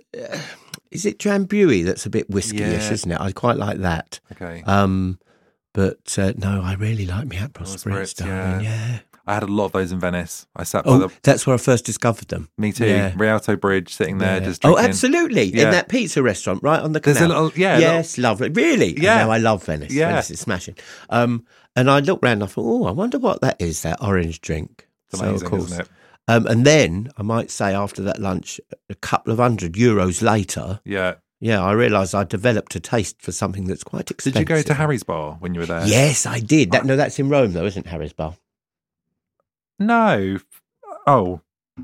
is it Drambuie that's a bit whiskey-ish, isn't it? I quite like that. Okay. But no, I really like me Aperol Spritz, darling. Yeah. I had a lot of those in Venice. I sat by that's where I first discovered them. Me too. Yeah. Rialto Bridge, sitting there just drinking. Oh, absolutely. Yeah. In that pizza restaurant, right on the canal. There's a little, yes, lovely. Really? Yeah. I love Venice. Yeah. Venice is smashing. And I looked round and I thought, I wonder what that is, that orange drink. It's amazing, of course, isn't it? And then, I might say, after that lunch, a couple of €100 later... Yeah, I realised I developed a taste for something that's quite expensive. Did you go to Harry's Bar when you were there? Yes, I did. No, that's in Rome, though, isn't Harry's Bar? No. Oh.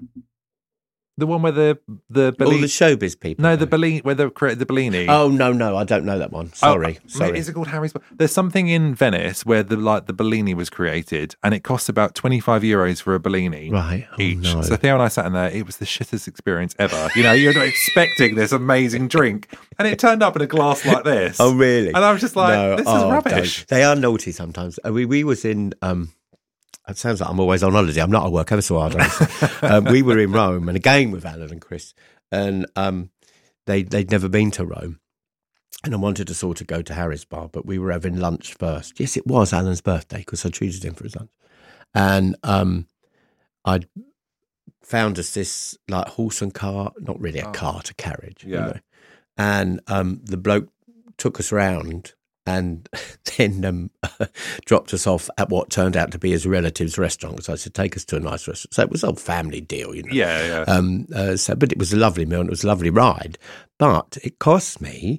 The one where the all the showbiz people. No, the Bellini, where they created the Bellini. Oh no, I don't know that one. Sorry. Is it called Harry's Bar? There's something in Venice where the Bellini was created, and it costs about €25 for a Bellini, right? Each. No. So Theo and I sat in there. It was the shittest experience ever. You know, you're not expecting this amazing drink, and it turned up in a glass like this. Oh really? And I was just like, this is rubbish. Don't. They are naughty sometimes. We was in. It sounds like I'm always on holiday. I'm not. I work ever so hard. We were in Rome, and again with Alan and Chris, and they'd never been to Rome, and I wanted to sort of go to Harry's Bar, but we were having lunch first. Yes, it was Alan's birthday because I treated him for his lunch, and I'd found us this like horse and cart, not really a cart, a carriage, you know, and the bloke took us round. And then dropped us off at what turned out to be his relative's restaurant. So I said, take us to a nice restaurant. So it was a family deal, you know. Yeah. But it was a lovely meal and it was a lovely ride. But it cost me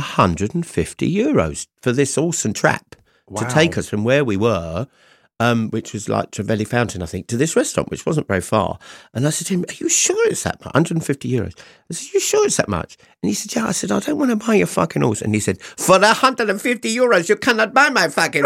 €150 for this awesome trap to take us from where we were, which was like Trevelli Fountain, I think, to this restaurant, which wasn't very far. And I said to him, are you sure it's that much? €150. I said, you sure it's that much? And he said, yeah. I said, I don't want to buy your fucking horse. And he said, for the €150, you cannot buy my fucking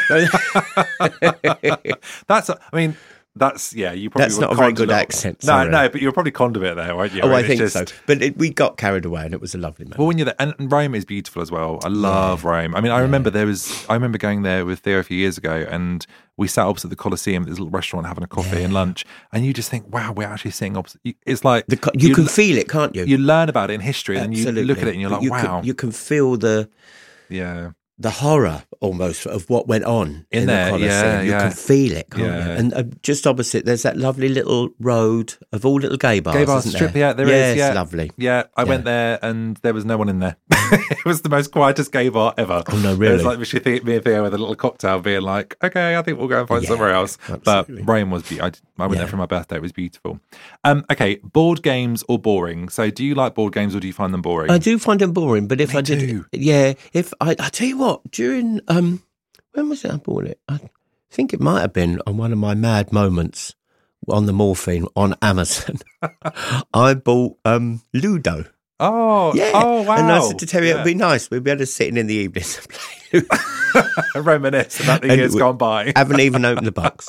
horse. You probably that's not a very good accent. No, but you're probably conned a bit there, weren't you? I think so. But we got carried away, and it was a lovely moment. Well, when you're there, and Rome is beautiful as well. I love Rome. I mean, I remember going there with Theo a few years ago, and we sat opposite the Colosseum at this little restaurant having a coffee and lunch, and you just think, wow, we're actually sitting opposite. It's like you can feel it, can't you? You learn about it in history, and you look at it, and you're like, wow. You can feel the horror almost of what went on in there, the Colosseum. You can feel it, can't you? And just opposite, there's that lovely little road of all little gay bars. Gay bars strip, there is. Yeah, it's lovely. Yeah, I went there and there was no one in there. It was the most quietest gay bar ever. Oh, no, really? It was like me and Theo with a little cocktail being like, okay, I think we'll go and find somewhere else. Absolutely. But Rome was beautiful. I went there for my birthday. It was beautiful. Okay, board games or boring? So do you like board games or do you find them boring? I do find them boring, but if Me too. if I tell you what, during when was it I bought it? I think it might have been on one of my mad moments on the morphine on Amazon. I bought Ludo. Oh, yeah. Oh, wow. And I said to Terry, it would be nice. We'd be able to sit in the evenings and play Ludo. Reminisce about the years gone by. Haven't even opened the box.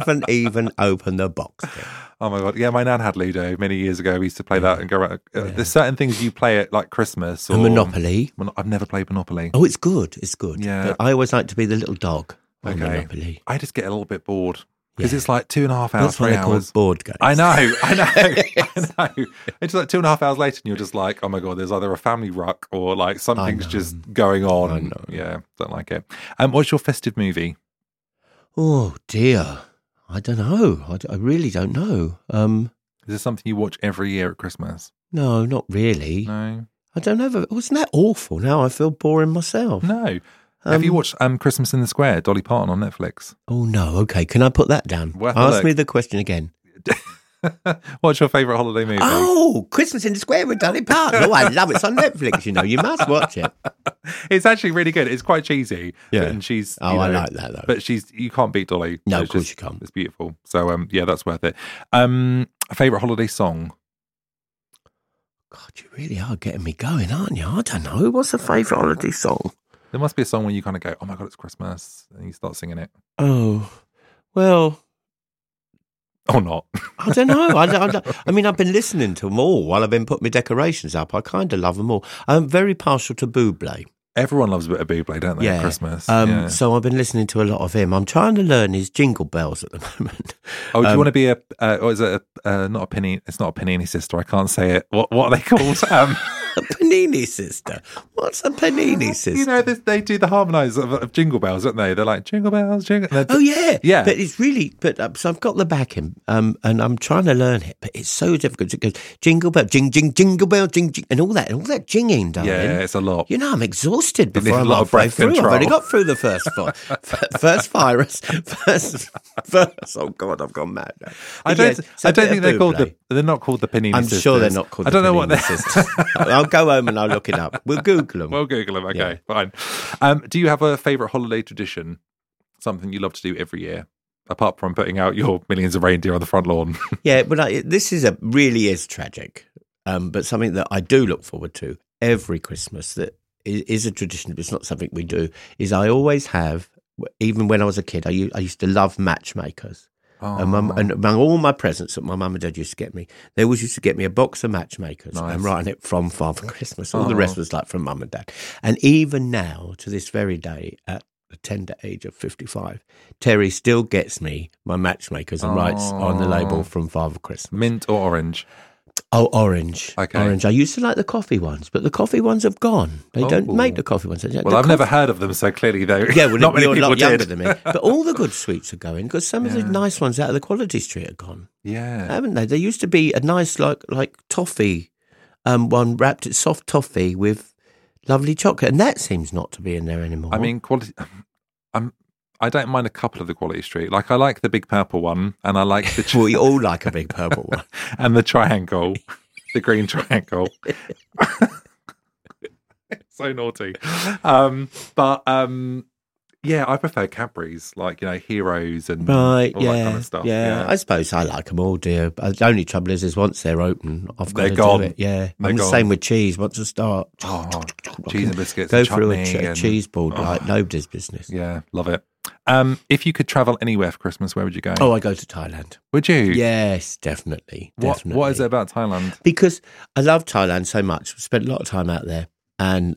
Oh my God. Yeah, my nan had Ludo many years ago. We used to play that and go around. There's certain things you play at like Christmas. Or Monopoly. I've never played Monopoly. Oh, it's good. It's good. Yeah. But I always like to be the little dog on Monopoly. I just get a little bit bored. Because it's like 2.5 hours, 3 hours. Board games. I know. It's like 2.5 hours later and you're just like, oh my God, there's either a family ruck or like something's just going on. I know. Yeah, don't like it. What's your festive movie? Oh dear. I don't know. I really don't know. Is this something you watch every year at Christmas? No, not really. No. I don't know. Wasn't that awful? Now I feel boring myself. No. Have you watched Christmas in the Square, Dolly Parton on Netflix? Oh, no. Okay. Can I put that down? Ask me the question again. What's your favourite holiday movie? Oh, Christmas in the Square with Dolly Parton. Oh, I love it. It's on Netflix, you must watch it. It's actually really good. It's quite cheesy. Yeah. And she's... I like that, though. But you can't beat Dolly. No, of course you can't. It's beautiful. So, yeah, that's worth it. Favourite holiday song? God, you really are getting me going, aren't you? I don't know. What's a favourite holiday song? There must be a song where you kind of go, oh my God, it's Christmas, and you start singing it. Oh, well... Or not. I don't know. I mean, I've been listening to them all while I've been putting my decorations up. I kind of love them all. I'm very partial to Bublé. Everyone loves a bit of Bublé, don't they, at Christmas? So I've been listening to a lot of him. I'm trying to learn his Jingle Bells at the moment. Oh, do you want to be or is it not a Panini? It's not a Panini sister. I can't say it. What are they called? A Panini sister? What's a Panini sister? You know, they do the harmonise of Jingle Bells, don't they? They're like, Jingle Bells, Jingle... Oh, yeah. Yeah. But it's really... so I've got the backing, and I'm trying to learn it, but it's so difficult. It goes, Jingle Bell, jing, jing, Jingle Bell, jing, jing, and all that jinging, darling. Yeah, it's a lot. You know, I'm exhausted before I'm halfway through. I've already got through the first virus. First. Oh, God, I've gone mad now. I don't think they're called they're not called the Panini sisters. I'm sure they're not called the Panini sisters. I don't know what they're... I'll go home and I'll look it up. We'll Google them. Okay, fine. Do you have a favourite holiday tradition? Something you love to do every year? Apart from putting out your millions of reindeer on the front lawn. Yeah, but this really is tragic. But something that I do look forward to every Christmas that is a tradition, but it's not something we do, is I always have, even when I was a kid, I used to love matchmakers. Oh. And among all my presents that my mum and dad used to get me, they always used to get me a box of matchmakers. Nice. And writing it from Father Christmas. All the rest was like from mum and dad. And even now, to this very day, at the tender age of 55, Terry still gets me my matchmakers and writes on the label from Father Christmas. Mint or orange? Oh, orange. Okay. Orange. I used to like the coffee ones, but the coffee ones have gone. They don't make the coffee ones. Well, I've never heard of them, so clearly they... Yeah, well, not many you're people a lot younger did. than me. But all the good sweets are going, because some of the nice ones out of the Quality Street are gone. Yeah. Haven't they? There used to be a nice, like toffee, one wrapped in soft toffee with lovely chocolate, and that seems not to be in there anymore. I mean, Quality... I don't mind a couple of the Quality Street. Like, I like the big purple one, and I like the... Well, we all like a big purple one. And the triangle. The green triangle. So naughty. Yeah, I prefer Cadbury's, like, Heroes and all that kind of stuff. Yeah, I suppose I like them all, dear. The only trouble is once they're open, I've got to gone. do it. Yeah, I'm the same with cheese. Once I start, cheese and biscuits, go and through a cheese board like nobody's business. Yeah, love it. If you could travel anywhere for Christmas, where would you go? Oh, I go to Thailand. Would you? Yes, definitely. What is it about Thailand? Because I love Thailand so much. I've spent a lot of time out there, and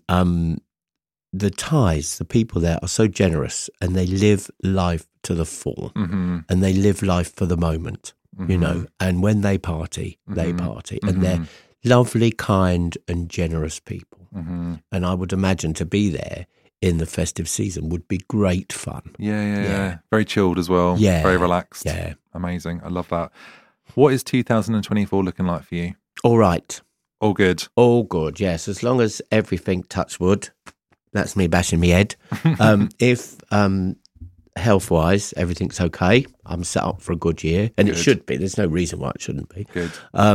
the Thais, the people there, are so generous, and they live life to the full, and they live life for the moment, and when they party, and they're lovely, kind, and generous people. And I would imagine to be there in the festive season would be great fun. Yeah. Very chilled as well. Yeah. Very relaxed. Yeah. Amazing. I love that. What is 2024 looking like for you? All right. All good. All good, yes. As long as everything, touch wood, that's me bashing my head. If health-wise everything's okay, I'm set up for a good year. And it should be. There's no reason why it shouldn't be. Good.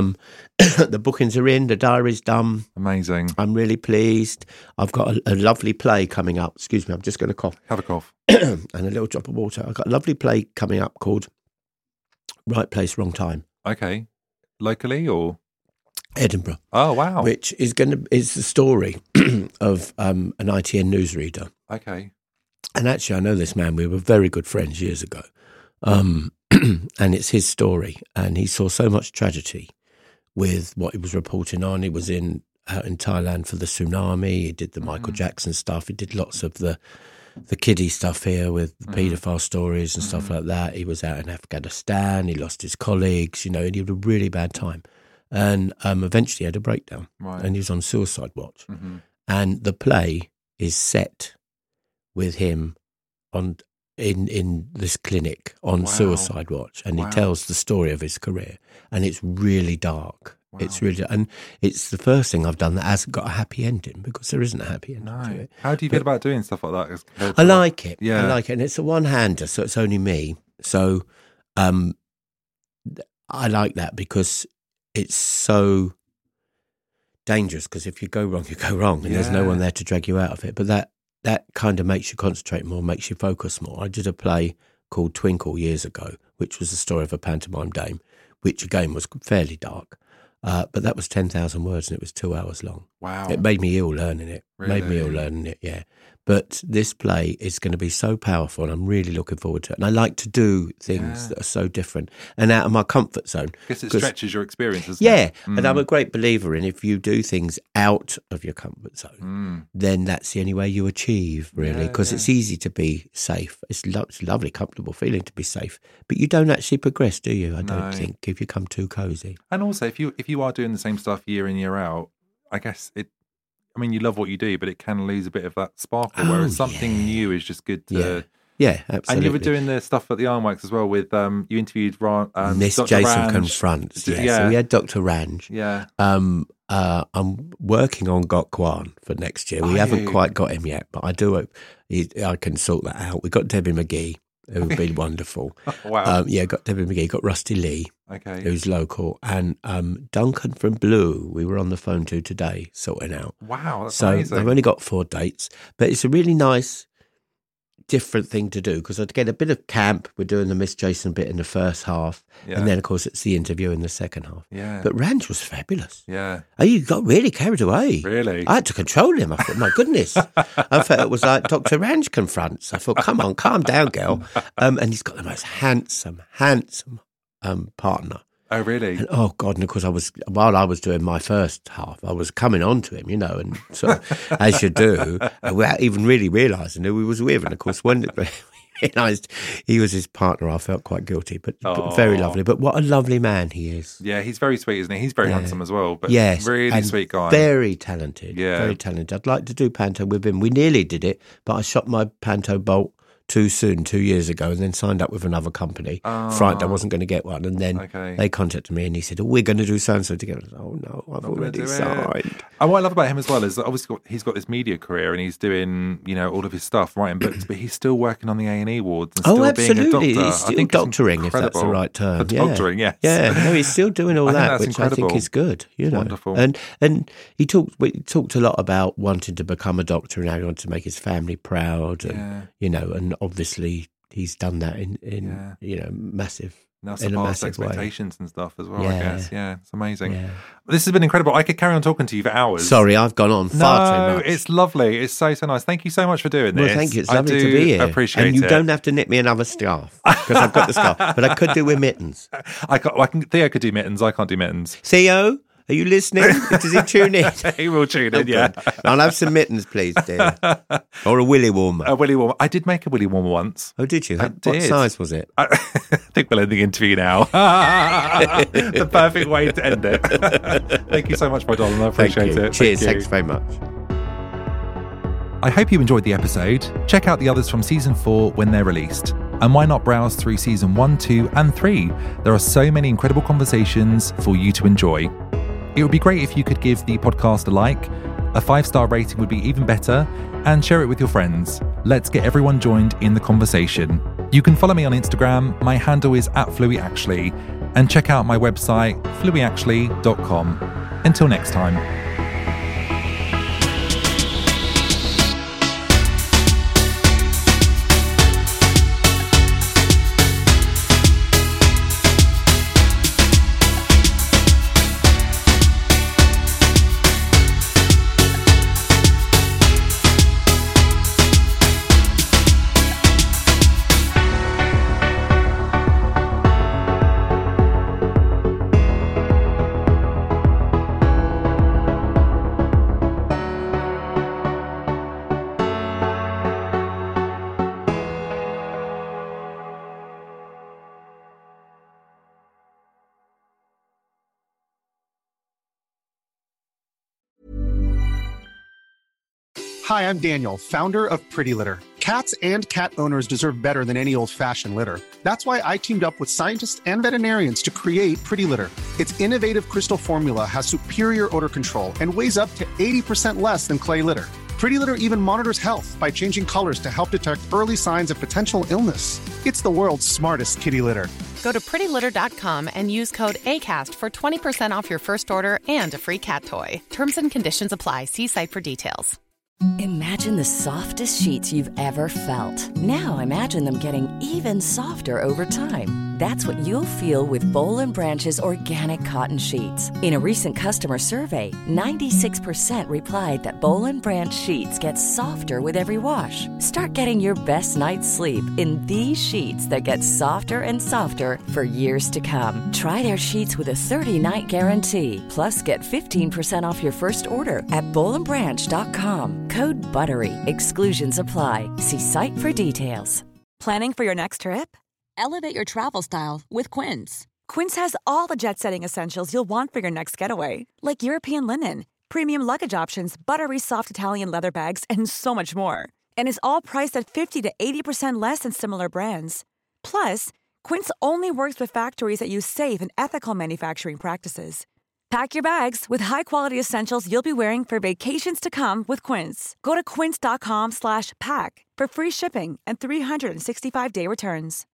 The bookings are in. The diary's done. Amazing. I'm really pleased. I've got a lovely play coming up. Excuse me, I'm just going to cough. Have a cough. And a little drop of water. I've got a lovely play coming up called Right Place, Wrong Time. Okay. Locally or? Edinburgh. Oh, wow. Which is the story of an ITN newsreader. Okay. And actually, I know this man. We were very good friends years ago. And it's his story. And he saw so much tragedy with what he was reporting on. He was out in Thailand for the tsunami. He did the Michael Jackson stuff. He did lots of the kiddie stuff here with the paedophile stories and stuff like that. He was out in Afghanistan. He lost his colleagues, and he had a really bad time. And eventually had a breakdown. Right. And he was on suicide watch. And the play is set with him in this clinic on suicide watch, and he tells the story of his career, and it's really dark. It's really, and it's the first thing I've done that hasn't got a happy ending, because there isn't a happy ending to it. How do you feel about doing stuff like that? I like it. Yeah, I like it, and it's a one-hander, so it's only me. So I like that because it's so dangerous, because if you go wrong, you go wrong, and there's no one there to drag you out of it. But that kind of makes you concentrate more, makes you focus more. I did a play called Twinkle years ago, which was the story of a pantomime dame, which again was fairly dark. But that was 10,000 words and it was 2 hours long. Wow. It made me ill learning it. Really? Yeah. But this play is going to be so powerful and I'm really looking forward to it. And I like to do things that are so different and out of my comfort zone. I guess it stretches your experience, doesn't it? Mm. And I'm a great believer in if you do things out of your comfort zone, then that's the only way you achieve, really, because it's easy to be safe. It's a lovely, comfortable feeling to be safe. But you don't actually progress, do you? I don't think, if you come too cosy. And also, if you are doing the same stuff year in, year out, I guess you love what you do, but it can lose a bit of that sparkle, whereas something new is just good to... Yeah, absolutely. And you were doing the stuff at the Ironworks as well with, you interviewed Miss Dr. Jason Range. Confronts. So we had Dr. Range. Yeah. I'm working on Gok Kwan for next year. We haven't quite got him yet, but I do hope I can sort that out. We got Debbie McGee, who would be wonderful. Wow. Got Debbie McGee, got Rusty Lee, who's local, and Duncan from Blue, we were on the phone to today, sorting out. Wow, that's amazing. So I've only got 4 dates, but it's a really nice, different thing to do, because I'd get a bit of camp. We're doing the Miss Jason bit in the first half, and then, of course, it's the interview in the second half. Yeah. But Range was fabulous. Yeah. Oh, you got really carried away. Really? I had to control him. I thought, my goodness. I felt it was like Dr. Range Confronts. I thought, come on, calm down, girl. And he's got the most handsome partner. Oh, really? And, oh, God. And of course, while I was doing my first half, I was coming on to him, and sort of, as you do, without even really realising who he was with. And of course, when we realised he was his partner, I felt quite guilty, but very lovely. But what a lovely man he is. Yeah, he's very sweet, isn't he? He's very handsome as well, but really sweet guy. Very talented. Yeah. Very talented. I'd like to do panto with him. We nearly did it, but I shot my panto bolt too soon 2 years ago, and then signed up with another company. Frightened I wasn't going to get one, and then they contacted me and he said, we're going to do so-and-so together. I said, oh no, I've already signed. And what I love about him as well is that obviously he's got this media career and he's doing all of his stuff, writing books, but he's still working on the A&E wards and still absolutely. being a doctor. He's still doctoring, if that's the right term. Doctoring, yes. Yeah, no, he's still doing all that, which incredible. I think is good. Wonderful. And he talked a lot about wanting to become a doctor and how he wanted to make his family proud, and and obviously he's done that in massive. Now surpassed expectations and stuff as well, I guess. Yeah, it's amazing. Yeah. This has been incredible. I could carry on talking to you for hours. Sorry, I've gone on far too much. It's lovely. It's so nice. Thank you so much for doing this. Well, thank you. It's lovely to be here. Appreciate it. And you don't have to knit me another scarf, because I've got the scarf. But I could do with mittens. Theo could do mittens. I can't do mittens. Theo? Are you listening? Does he tune in? He will tune in, yeah. I'll have some mittens, please, dear. Or a willy warmer. A willy warmer. I did make a willy warmer once. Oh, did you? What size was it? I think we'll end the interview now. The perfect way to end it. Thank you so much, my darling. I appreciate it. Cheers. Thanks very much. I hope you enjoyed the episode. Check out the others from season 4 when they're released. And why not browse through season 1, 2, and 3? There are so many incredible conversations for you to enjoy. It would be great if you could give the podcast a like. A 5-star rating would be even better, and share it with your friends. Let's get everyone joined in the conversation. You can follow me on Instagram. My handle is @FlueyActually, and check out my website, flueyactually.com. Until next time. Hi, I'm Daniel, founder of Pretty Litter. Cats and cat owners deserve better than any old-fashioned litter. That's why I teamed up with scientists and veterinarians to create Pretty Litter. Its innovative crystal formula has superior odor control and weighs up to 80% less than clay litter. Pretty Litter even monitors health by changing colors to help detect early signs of potential illness. It's the world's smartest kitty litter. Go to prettylitter.com and use code ACAST for 20% off your first order and a free cat toy. Terms and conditions apply. See site for details. Imagine the softest sheets you've ever felt. Now imagine them getting even softer over time. That's what you'll feel with Boll & Branch's organic cotton sheets. In a recent customer survey, 96% replied that Boll & Branch sheets get softer with every wash. Start getting your best night's sleep in these sheets that get softer and softer for years to come. Try their sheets with a 30-night guarantee. Plus, get 15% off your first order at bollandbranch.com. Code BUTTERY. Exclusions apply. See site for details. Planning for your next trip? Elevate your travel style with Quince. Quince has all the jet-setting essentials you'll want for your next getaway, like European linen, premium luggage options, buttery soft Italian leather bags, and so much more. And is all priced at 50 to 80% less than similar brands. Plus, Quince only works with factories that use safe and ethical manufacturing practices. Pack your bags with high-quality essentials you'll be wearing for vacations to come with Quince. Go to quince.com/pack for free shipping and 365-day returns.